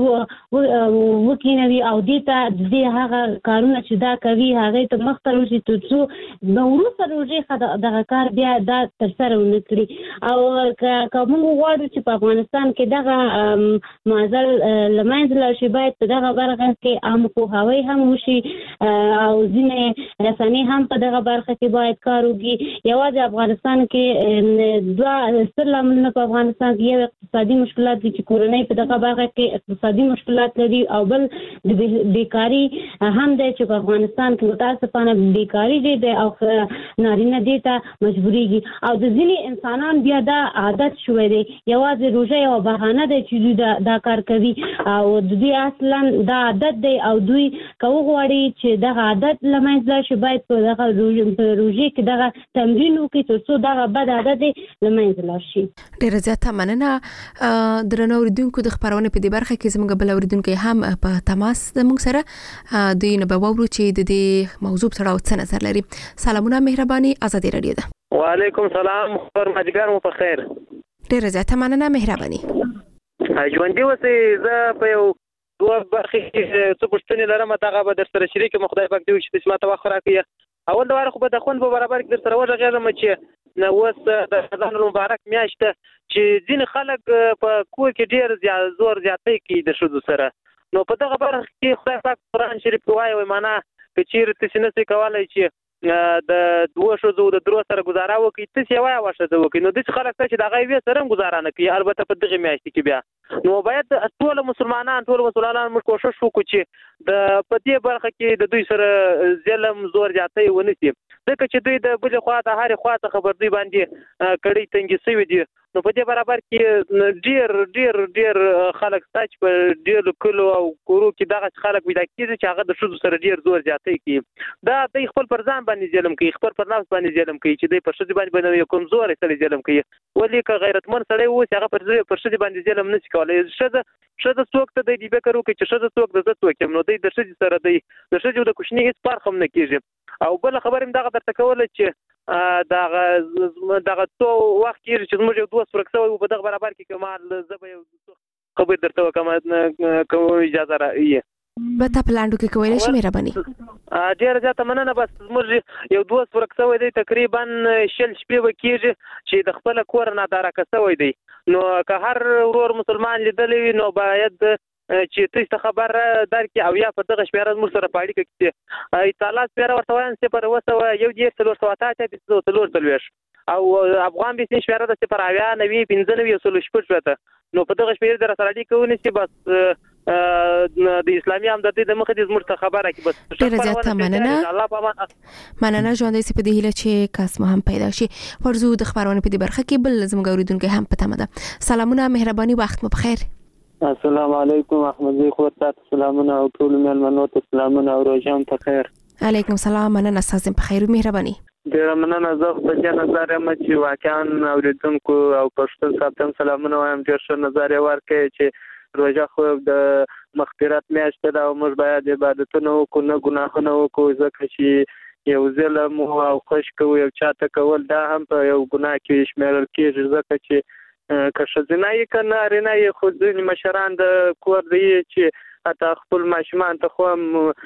وکینوي او دې ته د هغه کارونه چې دا کوي هغه ته مخته وشي تر څو د وروسته روزي دغه کار بیا دا تر سره ونه کړي او که موږ غواړو چې په افغانستان کې دغه معضل له منځه لاړ شي باید په دغه برخه کې عامه پوهاوی هم وشي او ځینې رسنۍ هم په دغه برخه کې باید کار وکړي یوازې افغانستان کې دوه ستر لاملونه په افغانستان کې یو اقتصادي مشکلات دي چې کورنۍ په دغه برخه کې اقتصادي مشکلات لري او بل د بیکاری هم دی چې په افغانستان کې متاسفانه بیکاری دی او نارینه دې ته مجبوریږي او د ځینې انسانان بیا دا عادت شوی دی یوازې روژه یو بهانه دی چې دوی دا کار کوي او دوی اصلا دا عادت دی او دوی که وغواړي چې دغه عادت له منځه لاړ شي باید په دغه روژې کې دغه تمرین وکړي تر څو دغه بد عادت دی له منځه ډیره زیاته مننه درنو اوریدونکو د خبرونه په دې برخه کې زموږ بل اوریدونکو هم په تماس زموږ سره دوی نه به وورو چې د دې موضوع سره څه نظر لري سلامونه مهرباني ازادي رادیو ده وعلیکم سلام پرمجګر مو په خیر ډیره زیاته مننه مهرباني ژوندۍ اوسئ زه په یو دوه برخې کې څه پوښتنې لرم هغه به در سره شریکم خدای پاک دې وکړي چې ما ته وخت راکړي اول د واره خو به د خوند په برابر کې در سره وغږېږم چې نو اوس د رمضان المبارک میاشت چې ځینې خلک په کور کې ډېر زیات زور زیاتی کوي د ښځو سره نو په دغه برخه کې خدای پاک قرآن شریف کې وایي وایي معنا که چیرې تاسو نشئ کولای چې د دوه شوزو د درو سره گزاره وکړي تاسو یو یو شته وکړي نو د خلک چې د غوي سره گزاره نه کوي البته په دغه میاشت کې بیا نو باید ټول مسلمانان ټول مسلمانان موږ کوشش وکړو چې د پدې برخه کې د دوی سره ظلم زور جاتي ونیسي ځکه چې دوی د بل خوا د هر خوا ته خبر دی باندې کړي تنګي سوي دي نو په دې برابر کې ډیر ډیر ډیر خلک ساج په ډیر کلو او کورو کې دغه خلک ودا کیږي چې هغه د شذ سره ډیر زور جاتي کوي دا د خپل پرځان باندې ظلم کوي خپل پر نفس باندې ظلم کوي چې د پر شذ باندې باندې کمزور سره ظلم کوي ولې که غیرتمن سره و چې هغه پر پر شذ باندې ظلم نشي کولای شذ شذ څوک ته د دې به کړو چې شذ څوک د څوک نو د شذ سره د شذ د کوشنی هیڅ فرق هم نه کیږي او بل خبر هم دغه درته کول چې دغه دغه تو وخت کې چې موږ یو دوه سپرکسو په دغه برابر کې کمال زبې خبر درته کوم کوم اجازه راځي به تا پلاندو کې کولای شي مهرباني ډیر زیاته مننه بس موږ یو دوه سپرکسو دی تقریبا شل شپې وکیږي چې د خپل کور نه دارا کسوي دی نو که هر ورور مسلمان لیدلې نو باید چې تاسو خبر درکې او یا په دغه شمیره مر سره پاړی کې اطلاعات پیره ورته وایم چې پر وسه یو ډیر څلور سوه ته د څلور څلويش او افغان به شمیره د پر اویا نوي پنځه نوي سلو شپږ شته نو په دغه شمیره در سره اړیکه کوي چې بس د اسلامي امدادي د مخه د زموږ خبره کې بس ډیر زیاته مننه الله په امان مننه ژوندې سي په دې هیله چې کاس مو هم پیدا شي ورزو د خبرونه په دې برخه کې بل زموږ اوریدونکو هم پته مده سلامونه مهرباني وخت مو بخیر السلام علیکم احمد زی خو تاسو سلامونه او ټول مېلمنو ته سلامونه او روزام په خیر علیکم سلام مننه تاسو په خیر او مهرباني ډیر مننه زه په دې نظر یم چې واقعا اوریدونکو او پښتون ساتم سلامونه وایم ډیر ښه نظر ورکړي چې روزه خو د مغفرت میاشت ده او موږ باید عبادتونه وکړو نه ګناهونه وکړو ځکه چې یو ظلم او خوش کوو یو چاته کول دا هم په یو ګناه کې شمیرل کېږي ځکه چې که ښځینه کنه رینه خو ځینې مشران د کور دی چې حتی خپل ماشومان ته خو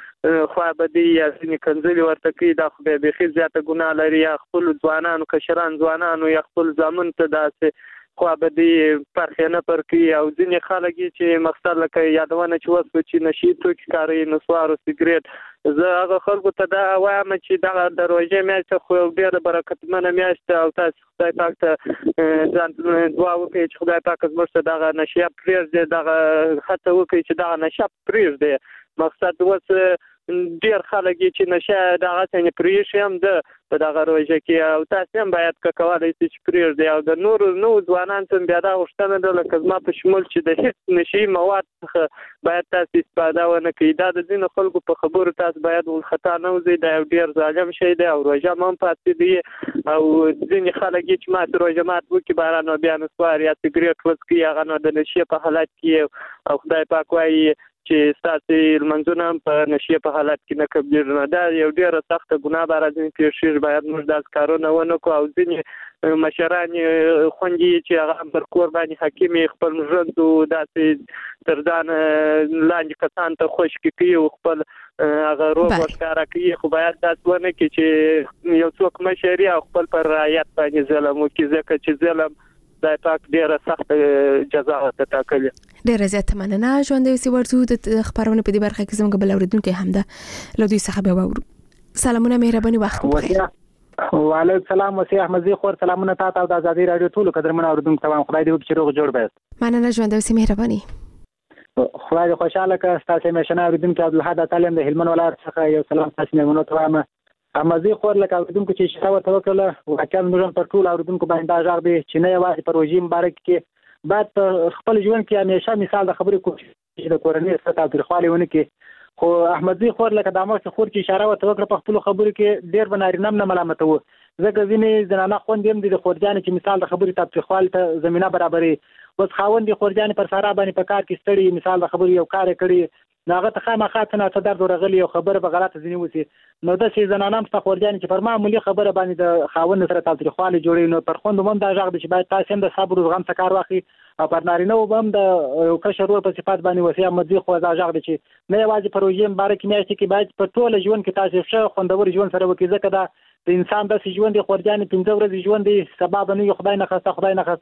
خوا بدي یا ځینې کنځلې ورته کوي دا خو بیا بیخي زیاته ګناه لري یا خپل ځوانانو کشران ځوانانو یا خپل زامن ته داسې خوا بدي پرخې نه پر کوي او ځینې خلک چې مقصد لکه یادونه چې وسو چې نشي توکي کاروي نسوار او سیګریټ زه هغه خلکو ته دا وایم چې دغه د روژې میاشت خو ډېره برکتمنه میاشت او تاسو خدای پاک ته ځان دعا وکړئ چې خدای پاک زموږ ته دغه نشه پرېږدي دغه هڅه وکړي چې دغه نشه پرېږدي مقصد اوس ډېر خلک چې نشه دغه څنګه پرېښي هم ده په دغه روژه کې او تاسو هم باید که کولی شئ چې پرېږدي او د نورو نوو ځوانانو ته بیا دا غوښتنه ده لکه زما په شمول چې د هېڅ نشهیي مواد څخه باید تاسو استفاده ونه کړئ دا د ځینو خلکو په خبرو تاسو باید ورخطا نه وځئ دا یو ډېر ظالم شی دی او روژه هم پاتې دی او ځینې خلک چې ماته روژه مات وکړي بهر نو بیا نسوار یا سګرېټ وڅکي هغه نو د نشې په حالت کې او خدای پاک وایي چې ستاسو لمنځونه په نشې په حالت کې نه قبلېږي نو دا یو ډېره سخته ګناه به راځي پېښېږي باید موږ داسې کارونه ونه کړو او ځینې مشران خوندي چې هغه پر کور باندې حاکم خپل ژوند داسې تر ځان لاندې کسان ته خوشکې کوي او خپل هغه روغ ورښکاره کوي خو باید داسې ونه کړي چې یو څوک مشر او خپل پر رعیت باندې ظلم وکړي ځکه چې ظلم دا پاک ډیره سخت جزا ورته ټاکلې ډیره زیاته مننه ژوندې اوسئ ورزو د خبرونه په دې برخه کې زموږ بل اوریدونکي هم ده له دوی څخه به واورو سلامونه مهرباني وخت مو بخیر وعلیکم السلام وسی احمد زی خور سلامونه تاسو د ازادي رادیو ټول قدرمن اوریدونکو ته خدای دې وکړي روغ جوړ به مننه ژوندې اوسئ مهرباني خدای دې خوشاله کړه تاسو مشنه اوریدونکو عبدالحد تعلیم د هلمند ولایت څخه یو سلام تاسو نه مونږ ته وایم امازي خور لکه اوریدونکو چې شاو ته وکړه واقعا موږ پر ټول اوریدونکو باندې دا ژغ دی چې نه یوازې پر روژې مبارک کې بعد خپل ژوند کې همیشه مثال د خبرې کوشش چې د کورنۍ سره تاوتریخوالی ونه کې خو احمدزي خور لکه د امر خور چې اشاره ورته وکړه په خپل خبرو کې ډېر بنارینه نه ملامت وو ځکه ځینې زنانه خوندې هم د خورجانې چې مثال د خبرې تاوتریخوالي ته زمینه برابرې اوس خاوند د خورجانې پر سارا باندې په کار کې ستړي مثال د خبرې یو کار کړي ناغه ته خامخا څه نه څه درد ورغلی او خبره به غلطه ځینې وسی نو د سې زنانه هم خورجانې چې پر معمولی خبره باندې د خاوند سره تاوتریخوالی جوړي نو پر خوند هم دا ژغ دی چې باید تاسو هم د صبر او زغم څخه کار واخلئ او پر نارینه هم د یو کشر ور په صفات باندې وسی احمدزي خو دا ژغ دی چې نه یوازې پر روژې مبارک میاشت کې باید په ټول ژوند کې تاسو ښه خوندور ژوند سره وکړئ ځکه دا د انسان د ژوند خورجانې پنځه ورځې ژوند دی سبب نه یو خدای نه خاصه خدای نه خاصه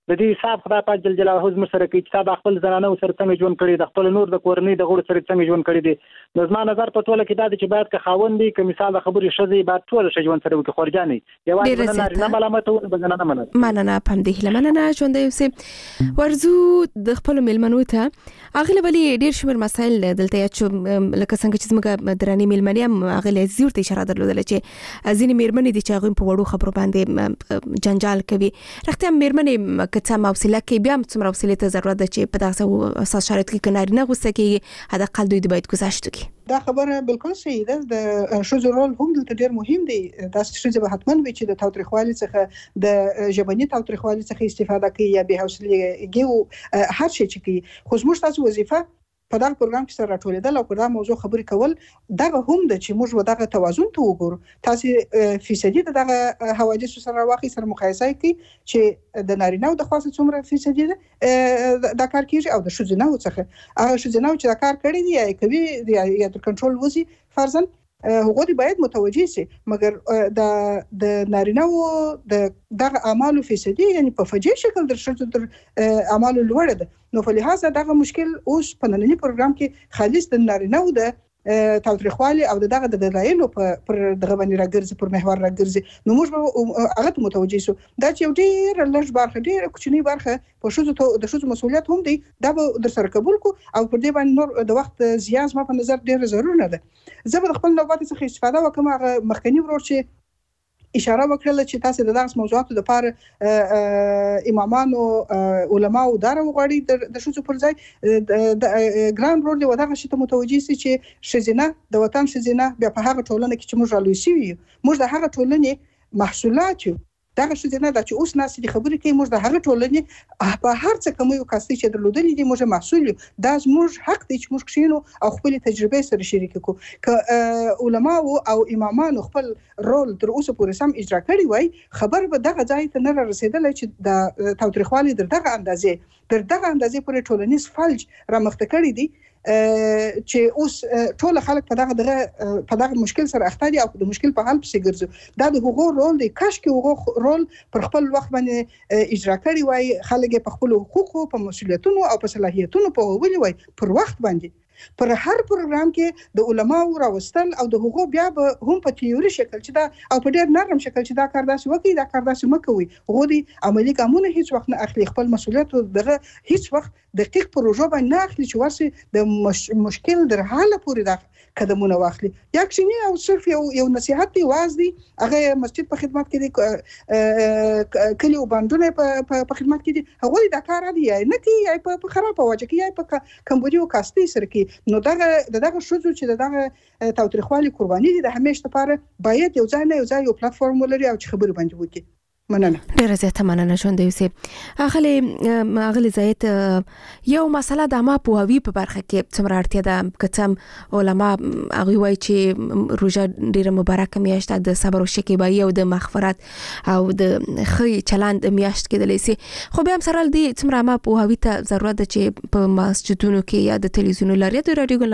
د دې حساب خدای پاک جل جلاله زموږ سره کوي چې تا خپل زنانه سره څنګه ژوند کړی د خپل نور د کورنۍ د غړو سره څنګه ژوند کړی دي. نو زما نظر په ټوله کې دا دی چې باید که خاوند دی که مثال د خبرې ښځې باید ټول ښه ژوند سره وکړي، خورجانې یوازې نارینه ملامتول به زنانه ملامت. مننه په همدې هیله مننه ژوندی اوسې. ورځو د خپلو میلمنو ته هغې ولې ډېر شمېر مسایل دلته یاد شو، لکه څنګه چې زموږ درنې میلمنې هم هغې عزیزي ورته اشاره درلودله چې ځینې میرمنې دي چې هغوی په وړو خبرو باندې جنجال کوي. رښتیا میرمنې که څه هم حوصله کوي بیا هم څومره حوصلې ته ضرورت ده چې په دغسې اساس شرایطو کې که نارینه غوسه کېږي حداقل دوی د باید گذشت وکړي. دا خبره بالکل صحیح ده. د ښځو رول هم دلته ډېر مهم دی. داسې ښځې به حتما وي چې د تاوتریخوالي څخه د ژبني تاوتریخوالي څخه استفاده کوي یا بې حوصلګي او هر شي چې کوي. خو زموږ تاسو وظیفه په دغه پروګرام کې سره راټولېدل او په دغه موضوع خبرې کول دغه هم ده چې موږ دغه توازن ته وګورو. تاسو فیصدي دغه حوادثو سره واقعي سره مقایسه کوي چې د نارینه او د خاصه څومره فیصدي دا کار کیږي او د ښځینه څخه هغه ښځینه چې دا کار کړی دی یا کوي یا د کنټرول وزي فرضاً هغوی باید متوجه شي، مګر د د نارینه او د دغه اعمالو فیصدي یعنی په فجیع شکل در ښځو تر اعمالو لوړه ده. نو په لحاظ دغه مشکل اوس په نننی پروګرام کې خالص د نارینه او د تاوتریخوالي او دغه د دلایلو پر دغه باندې راګرځي پر محور راګرځي. نو موږ هغه ته متوجه شو دا چې یو ډېر لږ برخه ډېر کوچنی برخه په ښځو د ښځو مسؤلیت هم دی، دا به در سره قبول کو او پر دې باندې نور د وخت زیات ما په نظر ډېر ضرور نه ده. زه به خپل نوبت څخه استفاده وکم. هغه مخکنی ورور چې اشاره وکړه چې تاسو د دغه موضوعاتو لپاره امامانو علماو دار وغواړي د ښځو پر ځای د ګران رول دی ودغه شي ته متوجي سي چې ښځینه د وطن ښځینه بیا په هغه ټولنه کې چې موږ رالوي شوي یو موږ د هغه ټولنې محصولات یو. دغه ښځینه د چې اوس ناسې د خبرې کوي موږ د هغه ټولنې په هر څه کوم یو کاستي چې درلودلې دي موږ محصول یو. دا زموږ حق دی چې موږ کښینو او خپل تجربې سره شریک کړو. که علما او امامان خپل رول تر اوسه پورې سم اجرا کړی وای خبر به دغه ځای ته نه رسیدل چې د تاوتریخوالي در دغه اندازې در دغه اندازې پورې ټولنیز فلج رامخته کړی دی چې اوس ټول خلک په دغه دغه په دغه مشکل سره اخته دي او د مشکل په حل پسې ګرځي. دا د حقوق رول دی. کاش کې حقوق رول پر خپل وخت باندې اجرا کړی وای، خلک په خپل حقوقو په مسؤلیتونو او په صلاحیتونو په ویلي وای پر وخت باندې. پر هر پروګرام کې د علماو راوستل او د حقوق بیا به هم په تیوري شکل چې دا او په ډېر نرم شکل چې دا کار داسې وکړي دا کار داسې مکوي هغوی د عملي ګامونه هیڅ وخت نه اخلي. خپل مسؤلیت دغه هیڅ وخت دقیق پروژه باندې نه اخلي چې ورسي د مش... مشکل در حاله پورې دا قدمونه واخلي. یا کښینی او صرف یو یو نصيحت دی واز دی هغه مسجد په خدمت کې دی کلی او باندونه په خدمت کې دي هغوی دا کار دی نه کوي یا په خراب واجه کې یا په کمبودیو کاستي سره کې. نو دغه دغه شوزو چې دغه تاوتریخوالي قرباني دي د همیشه لپاره باید یو ځای نه یو ځای یو پلیټفارم ولري او چې خبرې باندې وکړي. مننه ډیره زیاته مننه ژوندی اوسې. اغلی اغلی زایت یو مسله د ما پوهاوی په برخه کې څومره اړتیا ده. که څه علما هغوی وایي چې روژه ډیره مبارکه میاشت ده د صبر او شکیبایی او د مغفرت او د ښه چلند میاشت کېدلی سي، خو بیا هم سره دې څومره ما پوهاوی ته ضرورت ده چې په مسجدونو کې یا د تلویزیونو لارې یا د راډیو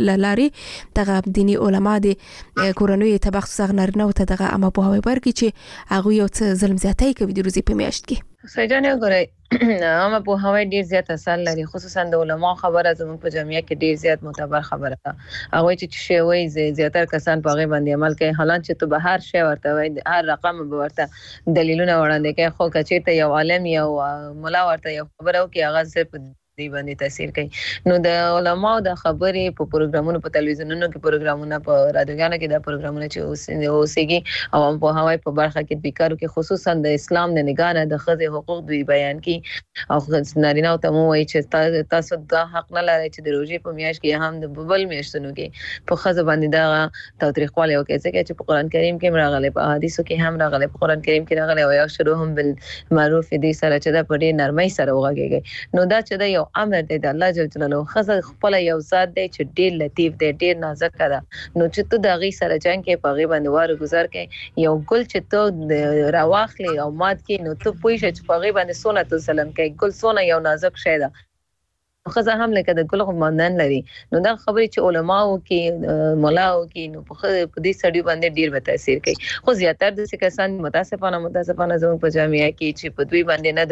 لارې دغه دیني علما د کورنیو ته بخصوص نارینه ته دغه عامه پوهاوی ورکړي چې هغوی یو څه ظلم زیاتای کوي د روزي په میاشت کې. سجان یو غوړی عامه پوهاوی ډیر زیات اثر لري، خصوصا د علماء خبره زموږ په جامعه کې ډیر زیات معتبر خبره ده. هغه چې شی وایي زیاتره کسان په هغه باندې عمل کوي، حالانکه چې ته به هر شی ورته وایي هر رقم به ورته دلیلونه وړاندې کوي، خو کچې ته یو عالم یو مولا ورته یو خبره وکي هغه صرف دی باندې تاثیر کوي. نو د علماء د خبرې په پروګرامونو په تلویزیونونو کې پروګرامونه په رادیوګانو کې د پروګرامونه چې اوسېږي او په هواي په برخه کې بیکارو کې خصوصا د اسلام د نگاه د ښځې حقوق دوی بیان کوي او نارینه ته مو وایي چې تاسو دا حق نه لرئ چې د روزي په میاشت کې هم د بل میاشتونو کې په ښځه باندې دا تاوتریخوالی وکړي، ځکه چې په قران کریم کې راغلي په حدیثو کې هم راغلي په قران کریم کې راغلي او یو شروع هم بالمعروف دي سره چې دا په ډېر نرمۍ سره وغږیږي. نو دا چې دا یو امر دی د الله جل جلاله خزه خپل یو ذات دی چې ډیر لطیف دی ډیر نازک ده. نو چې ته د غي سره جنگ کې په غي باندې واره گزار کې یو ګل چې ته راواخلې او مات کې نو ته پوه شې چې په غي باندې سونه تو سلام کې ګل سونه یو نازک شی ده. خزه هم لکه د ګل غمندان لري. نو دا خبرې چې علماو کې مولاو کې نو په دې سړي باندې ډیر به تاثیر کوي. خو زیاتره د کسان متاسفانه متاسفانه زموږ په جامعه کې چې په دوی باندې نه د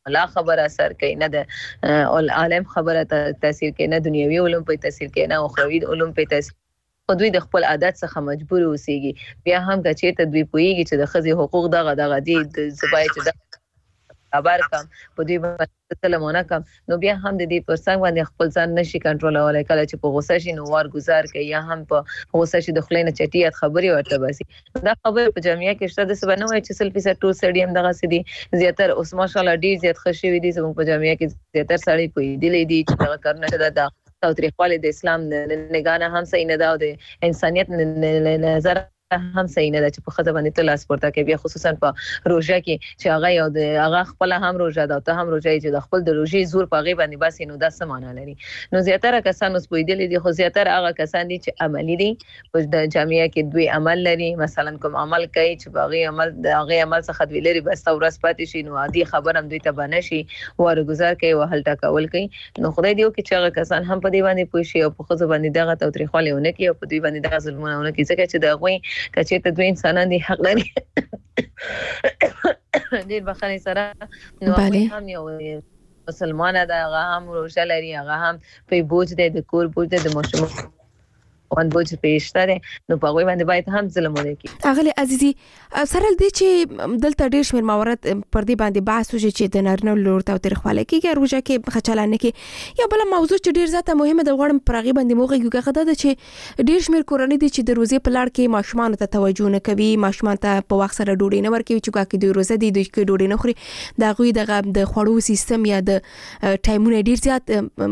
لا خبره اثر کوي نه د عالم خبره تاثیر کوي نه دنیوي علوم په تاثیر کوي نه اخروی علوم په تاثیر خو دوی د خپل عادت څخه مجبور اوسېږي بیا هم که چېرته دوی پوهېږي چې د ښځې حقوق دغه دغه دي زه باید چې خبر کم په دوی باندې سلامونه کم نو بیا هم د دې پر څنګ باندې خپل ځان نشي کنټرولولای کله چې په غوسه شي نو وار گزار کوي یا هم په غوسه شي د خلینو چټیات خبري ورته باسي دا خبر په جامعه کې شته د سبا نه وای چې سل فیصد ټول سړي هم دغه سدي زیاتره اوس ماشاءالله ډیر زیات خوشي وي دي زموږ په جامعه کې زیاتره سړي کوي دي دي چې دغه کارونه ده تاریخوالي د اسلام نگانه هم صحیح نه ده او د انسانيت نظر هم صحیح نه ده چې په خزه باندې تل اسپورته کې بیا خصوصا په روزه کې چې هغه یو د هغه خپل هم روزه ده ته هم روزه چې د خپل د روزي زور په غي باندې بس نو دا سمانه لري نو زیاتره کسان اوس پویدل دي خو زیاتره هغه کسان دي چې عملی دي په د جامعه کې دوی عمل لري مثلا کوم عمل کوي چې باغی عمل د هغه عمل څخه دوی لري بس ورځ پاتې شي نو عادي خبر هم دوی ته باندې شي ورګزار کوي وهل ټاکول کوي نو خدای دې وکړي چې هغه کسان هم په دې باندې پوه شي او په خزه باندې دغه توتریخوالیونه کوي او په دوی باندې دغه ظلمونه کوي ځکه چې دغه کچې ته دوی انسانان دي حق لري ډیر بخښنې سره نو هم یو مسلمانه ده هغه هم روزه لري هغه هم په بوج دی د کور بوج دی د ماشوم وان بوج پېشته ده نو په غوي باندې باید هم ظلم وکړي اغلی عزیزي سره دې چې دلته ډیر شمیر موارد پر دې باندې بحث وشي چې د نارینه لور ته ترخواله کیږي روزه کې خچلانه کې یا بل موضوع چې ډیر زیاته مهمه ده غواړم پر غي باندې موغه یو غدا ده چې ډیر شمیر کورنۍ دي چې د روزي په لړ کې ماشومان ته توجه نه کوي ماشومان ته په وخت سره ډوډۍ نه ورکوي چې کوکې د روزه دي د ډوډۍ نه خوري دا غوي د د خوړو سیستم یا د ټایمونه ډیر زیات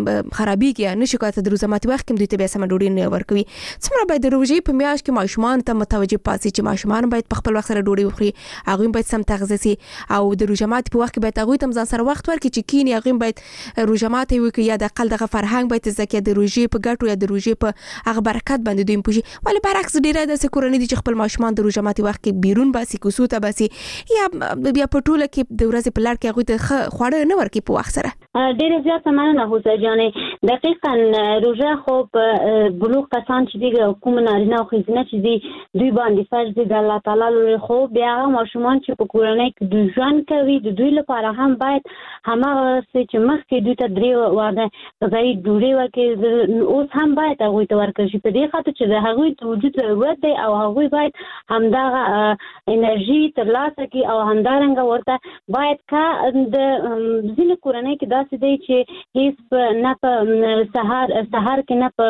خرابېږي نشي کوته د روزه ماته وخت کې دوی ته به سم ډوډۍ نه ورکوي څومره باید د روزي په میاشت کې ماشومان ته متوجه پاتې چې ماشومان باید په خپل وخت سره ډوډۍ وخوري هغه باید سم تغذیه سي او د روزه ماته په وخت کې باید هغه تم ځان سره وخت ورکړي چې کینی هغه باید روزه ماته وکړي یا د خپل دغه فرهنګ باید زکه د روزي په ګټو یا د روزي په هغه برکت باندې دوی پوښي ولی برعکس ډیره د سکورنۍ دي چې خپل ماشومان د روزه ماته وخت کې بیرون باسي کوسوته باسي یا بیا په ټوله کې د ورځې په لړ کې هغه ته خوړه نه ورکړي په وخت سره ډیره زیاته مننه حسین جانې دقیقاً روزه خو بلوغ کسان چې دی کوم نارینه او ښځینه چې دی دوی باندې فرض دی د الله تعالی لوري خو بیا هغه ماشومان چې په کورنۍ کې دوی ژوند کوي د دوی لپاره هم باید هماغه چې مخکې دوی ته درې واده غذایي ډوډۍ ورکړي اوس هم باید هغوی ته ورکړل شي په دې خاطر چې د هغوی د وجود ضرورت دی او هغوی باید همدغه انرژي ترلاسه کړي او همدارنګه ورته باید که د ځینې کورنۍ کې داسې دی چې هیڅ نه په سهار سهار کې نه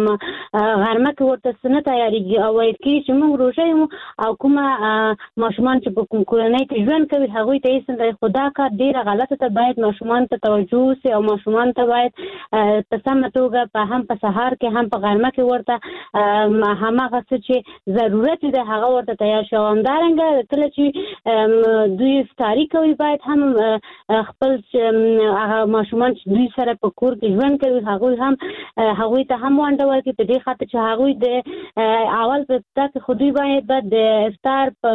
په غرمه کې ورته سنه تیاریږي او وایي چې موږ روزه یو او کومه ماشومان چې په کوم کورنۍ کې ژوند کوي هغوی ته یې څنګه خدا کار ډیره غلطه ده باید ماشومان ته توجه وسي او ماشومان ته باید په سمه توګه په هم په سهار کې هم په غرمه کې ورته هماغه څه چې ضرورت دی هغه ورته تیار شي همدارنګه کله چې دوی افطاري کوي باید هم خپل هغه ماشومان چې دوی سره په کور کې ژوند کوي هغوی هم هغوی ته هم ونډه ورکړي په دې خاطر چې هغوی د اول په تک خودي باید بعد د افطار په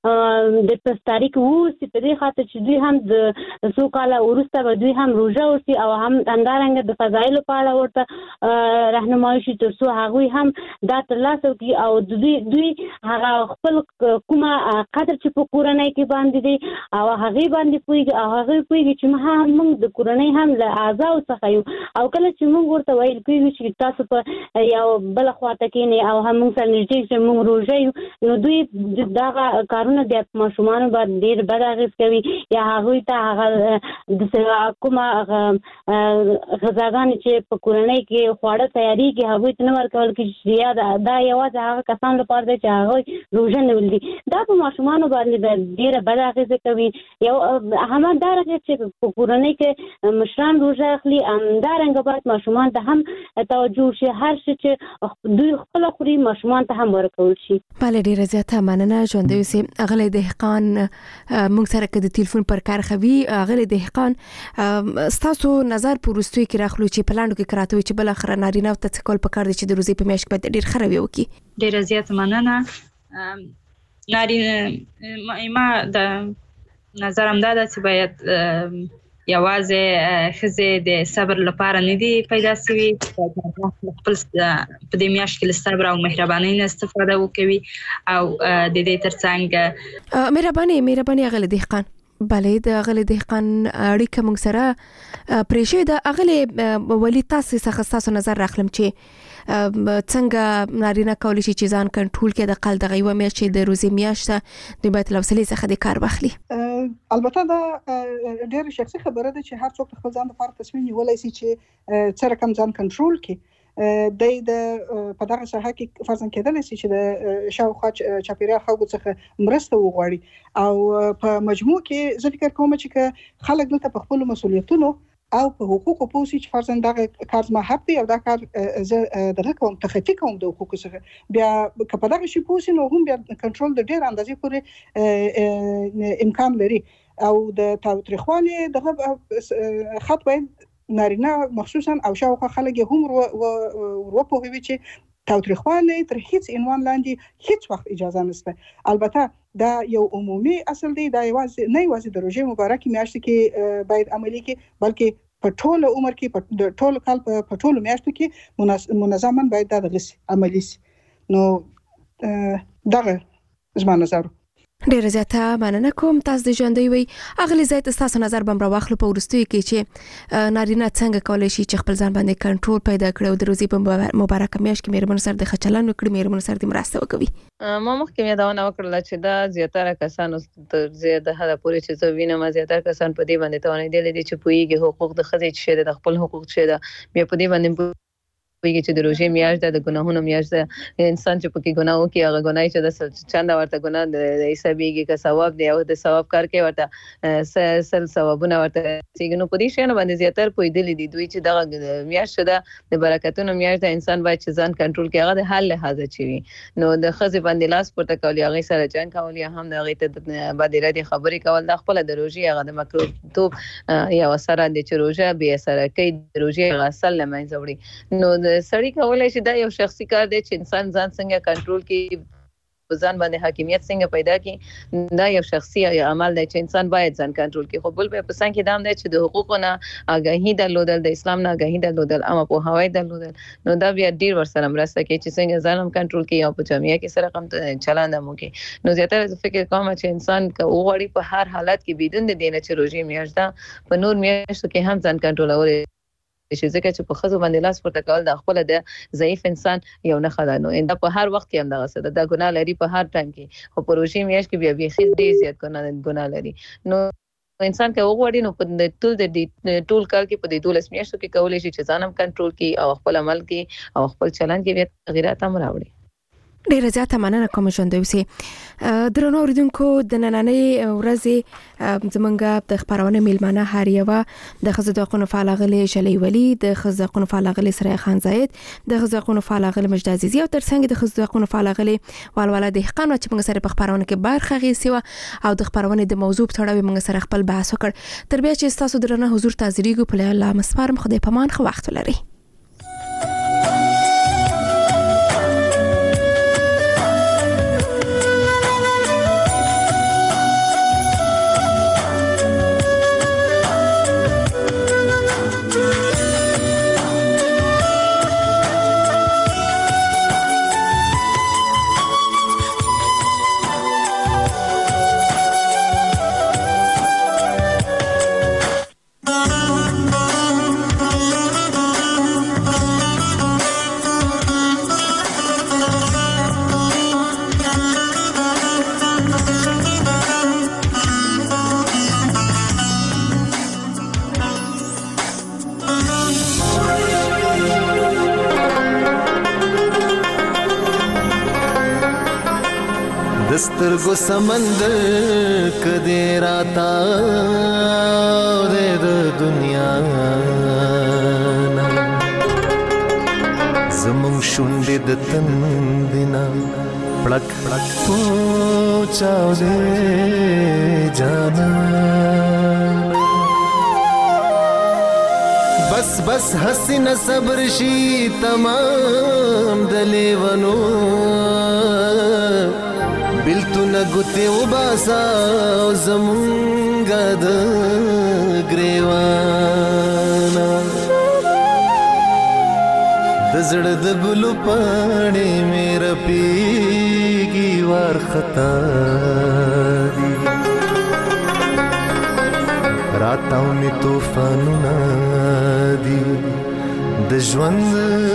د افطاری کې وو په دې خاطر چې دوی هم د څو کاله وروسته به دوی هم روزه وسی او هم اندارنګ د فضایل په اړه ورته راهنمایي شي تر څو هغوی هم دا ترلاسه کړي او دوی دوی هغه خپل کومه قدر چې په کورنۍ کې باندې دي او هغه باندې پوي او هغه پوي چې موږ د کورنۍ هم له اعضاء څخه یو او کله چې موږ ورته ویل کوي چې تاسو په یو بل خواته کې او هم موږ سره نږدې چې موږ روزه یو نو دوی دا کارونه د ماشومان باندې ډېر بد اغېز کوي یا هغوی ته هغه د کومه غذاګانې چې په کورنۍ کې خواړه تیارېږي هغوی ته نه ورکول کېږي یا دا یوازې هغه کسان لپاره دی چې هغوی روزه نیولي دي دا په ماشومانو باندې ډېره بد اغېزه کوي یو همدارنګه چې په کورنۍ کې مشران روزه اخلي همدارنګه باید ماشومان ته هم توجه شي هر څه چې دوی خپل خوري ماشومان ته هم ورکول شي بله ډیره زیاته مننه ژوندۍ اوسئ اغلی دهقان موږ سره که د تلیفون پر کار خوي اغلی دهقان ستاسو نظر په وروستیو کې راخلو چې په لاندو کې کراته وي چې بالاخره نارینه ته څه کول پکار دي چې د روزي په میاشت کې باید ډېر ښه رویه وکړي ډیره زیاته مننه نارینه ما د نظر هم دا ده چې باید یوازې ښځې د صبر لپاره نه دي پیدا شوي خپل په دې میاشت کې له صبر او مهربانۍ نه استفاده وکوي او د دې ترڅنګ مهرباني مهرباني اغلی دهقان بله د غلې دهقان اړیکه موږ سره پرېښې د غلې ولې تاسو څخه تاسو نظر راخلم چې څنګه نارینه کولی شي چې ځان کنټرول کړي د قل دغه یو میاشت د روزي میاشت د بیت الوسلې څخه د کار واخلي. البته دا ډېر شخصي خبره ده چې هر څوک خپل ځان لپاره تصمیم نیولای شي چې څه رقم ځان کنټرول کړي. د د په دغه ساحه کې فرضاً کېدلی شي چې د شاوخوا چاپیریال خلکو څخه مرسته وغواړي او په مجموع کې زه فکر کوم چې خلک دلته په خپلو مسؤلیتونو او په حقوقو پوه شي چې فرضاً دغه کار زما حق دی او دا کار زه دغه کوم تخطي کوم د حقوقو څخه بیا که په دغه شي پوه شي نو هم بیا کنټرول د ډېر اندازې پورې امکان لري او د تاوتریخوالي دغه خط باید نارینه مخصوصا او شاوخوا خلک هم ورپوهوي چې تاوتریخوالی تر هیڅ عنوان لاندې هیڅ وخت اجازه نشته. البته دا یو عمومي اصل دی، دا یوازې نه یوازې د روژې مبارکې میاشتې کې باید عملي کړي بلکې په ټول عمر کې په ټول کال په ټول میاشتو کې منظما باید دا دغه عملي شي. نو دغه زما نظر. ډیره زیاته مننه کوم. تاسو د ژوندۍ وي اغلی زیات تاسو نظر بم را واخلو په ورستوي کې چې نارینه څنګه کولای شي چې خپل ځان باندې کنټرول پیدا کړي او د روزي په مبارکه میاشت کې مېرمن سره د خچلن وکړي، مېرمن سره د مرسته وکوي. ما مخکې مې دا ونه وکړله چې دا زیاتره کسانو تر زیاته حده پورې چې زه وینم زیاتره کسان په دې باندې توانېدلی دي چې پوهېږي حقوق د ښځې څه شی د خپل حقوق څه ده، بیا په دې باندې ویږي چې د روژې میاشت ده، د ګناهونو میاشت ده. انسان چې پکې ګناه وکړي هغه ګناه چې د چنده ورته ګناه د حسابېږي که ثواب دی او د ثواب کار کوي ورته سل ثوابونه ورته رسېږي. نو په دې شیانو باندې زیاتر پوهېدلي دي دوی چې دغه میاشت ده د برکتونو میاشت ده، انسان باید چې ځان کنټرول کړي هغه د حل لحاظه چې وي. نو د ښځې باندې لاس پورته کول، هغې سره جنګ کول یا هم د هغې ته بد ارادې خبرې کول دا خپله د روژې هغه د مکروهتوب یو اثر دی چې روژه بې اثره کوي، د روژې هغه اصل له منځه وړي. نو د سړي کولای شي دا یو شخصي کار دی چې انسان ځان څنګه کنټرول کړي، په ځان باندې حاکمیت څنګه پیدا کړي. دا یو شخصي عمل دی چې انسان باید ځان کنټرول کړي. خو بل په څنګ کې دا هم دی چې د حقوقو نه آګاهي درلودل، د اسلام نه آګاهي درلودل، عامه پوهاوی درلودل، نو دا بیا ډېر ورسره مرسته کوي چې څنګه ځان هم کنټرول کړي او په جامعه کې سره هم چلند هم وکړي. نو زیاتره زه فکر کوم چې انسان که وغواړي په هر حالت کې بدون د دې نه چې روژې میاشت ده په نور میاشتو کې هم ځان کنټرولولی شي، ځکه چې په ښځو باندې لاس پورته کول د خپله د ضعیف انسان یو نښه ده. نو دا په هر وخت کې هم دغسې ده، دا ګناه لري په هر ټایم کې، خو په روژې میاشت کې بیا بیخي ډېر زیات ګناه لري. نو انسان که وغواړي نو په ټول د ټول کال کې په دې دولس میاشتو کې کولی شي چې ځان هم کنټرول کړي او خپل عمل کې او خپل چلند کې بیا تغیرات هم راوړي. ډیره زیاته مننه کوم ژوندۍ اوسئ. درنو اوریدونکو د نننۍ ورځې زمونږ د خپرونې میلمانه هر یوه د ښځو د حقونو فعال اغلې شلۍ ولي، د ښځو د حقونو فعال اغلې سرای خان زاید، د ښځو د حقونو فعال اغلې مجد عزیزي او ترڅنګ د ښځو د حقونو فعال اغلې والواله دهقان چې موږ سره په خپرونه کې برخه اخیستې وه او د خپرونې د موضوع په تړاو موږ سره خپل بحث وکړ. تر بیا چې ستاسو درنه حضور ته حاضرېږو په الله مسپارم. خدای پامان، ښه وخت ولرئ. दस्तरगो समंदर कदे राता दे द दुनिया जमुं शुंडे द तंदिना पड़क पड़क पहुंचाओ दे जाना बस बस हसीन सब्र शी तमाम दलेवनो बिल्तु न गुते उबासा जमुंगा द ग्रेवाना दजड़ द बुलु पाने मेरा पीगी वार खता दी راتاو می توفانونه دي د ژوند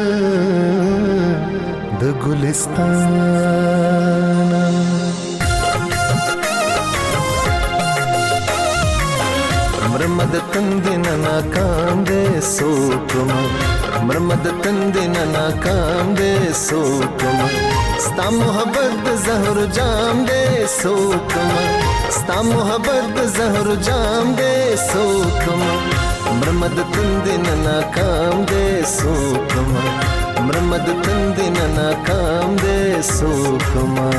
د ګلستان مرمد تندن ناکام دے سوکما مرمد تندن ناکام دے سوکما ستا محبت د زهر جام دے سوکما ستا محبت د زهر جام دے سوکما مرمد تندن ناکام دے سوکما مرمد تندن ناکام دے سوکما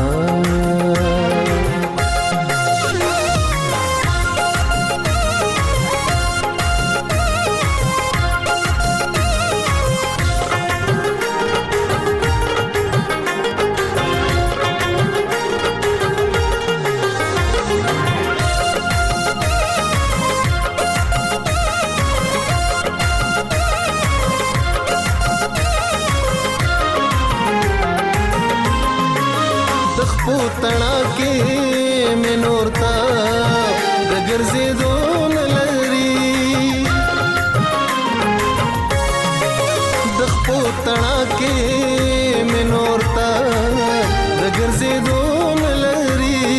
تنا کې منورتا د ګرځېدو نه لري د خپل تنا کې منورتا د ګرځېدو نه لري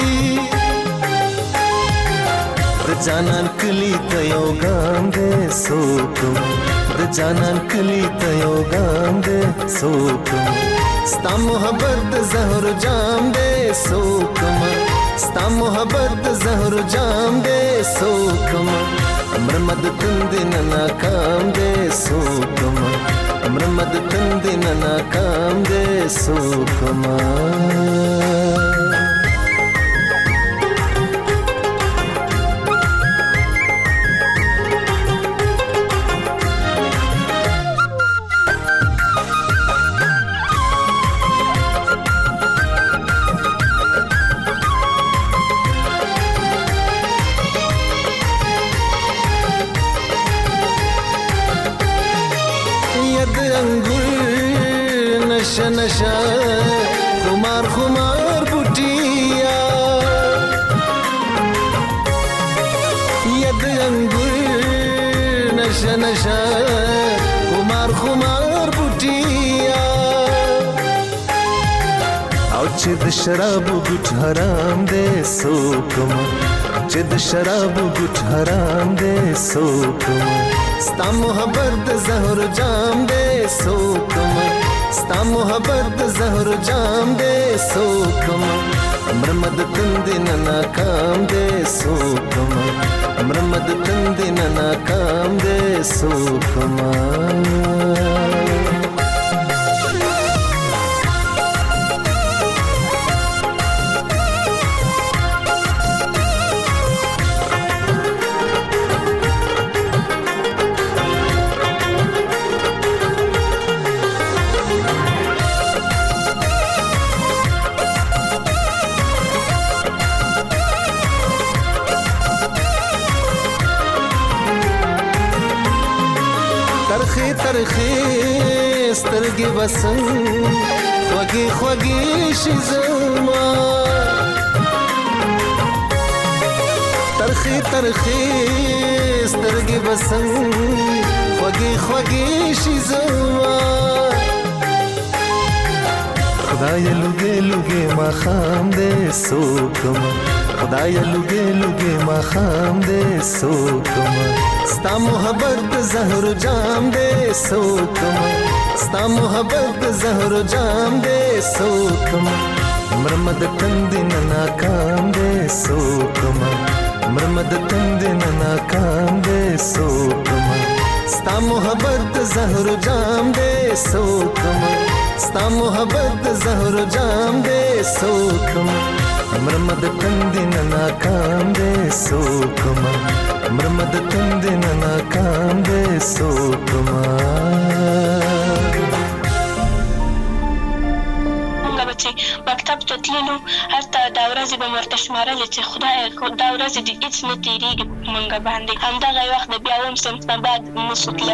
د جانان کلی ته یو ګام دې سوکم د جانان کلی ته یو ګام دې سوکم ستا محبت د زهر جام دے سوکما ستا محبت د زهر جام دے سوکما مرمد تندن ناکام دے سوکما مرمد تندن ناکام دے سوکما नशा नशा खुमार खुमार बुटिया यद अंगुर नशा नशा खुमार खुमार बुटिया او چې د شراب ګټ حرام دې سوکما چې د شراب ګټ حرام دې سوکما ستا محبت د زهر جام دې سوکما ستا محبت د زهر جام دے سوکما مرمد تندن ناکام دے سوکما مرمد تندن ناکام دے سوکما ترخی ترخی سترګې وسن خوږې خوږې شي زما ترخی ترخی سترګې وسن خوږې خوږې شي زما خدای لوګې لوګې ما خام دې سوکما خدای لوګې لوګې ما خام دې سوکما ستا محبت د زهر جام دے سوکما ستا محبت د زهر جام دے سوکما مرمد تندن ناکام دے سوکما مرمد تندن ناکام دے سوکما ستا محبت د زهر جام دے سوکما ستا محبت د زهر جام دے سوکما مرمد تندن ناکام دے سوکما مرمد تندن ناکام دے سوکما مکتب ته تللو هلته دا ورځې به مې ورته شمارلې چې خدایه دا ورځې دې هېڅ نه تېرېږي په مونږ باندې همدغه وخت د بیا اووم صنف نه بعد مسو تله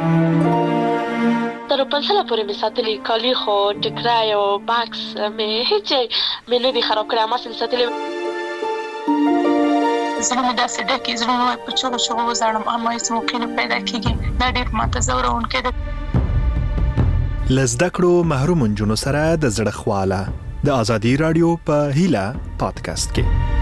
تر پنځله پورې مې ساتلي کالي خو ټکری او بکس مې هېڅ مې نه دي خراب کړی هماسې مې ساتلي زړه مې داسې ډکې زړه مې په چغو چغو وزاړم اما هېڅ موقع نه پیدا کېږي دا ډېر ماته ځورونکی ده. له زده کړو محروم نجونو سره د زړه خواله د ازادي راډیو په هیله پادکاسټ کې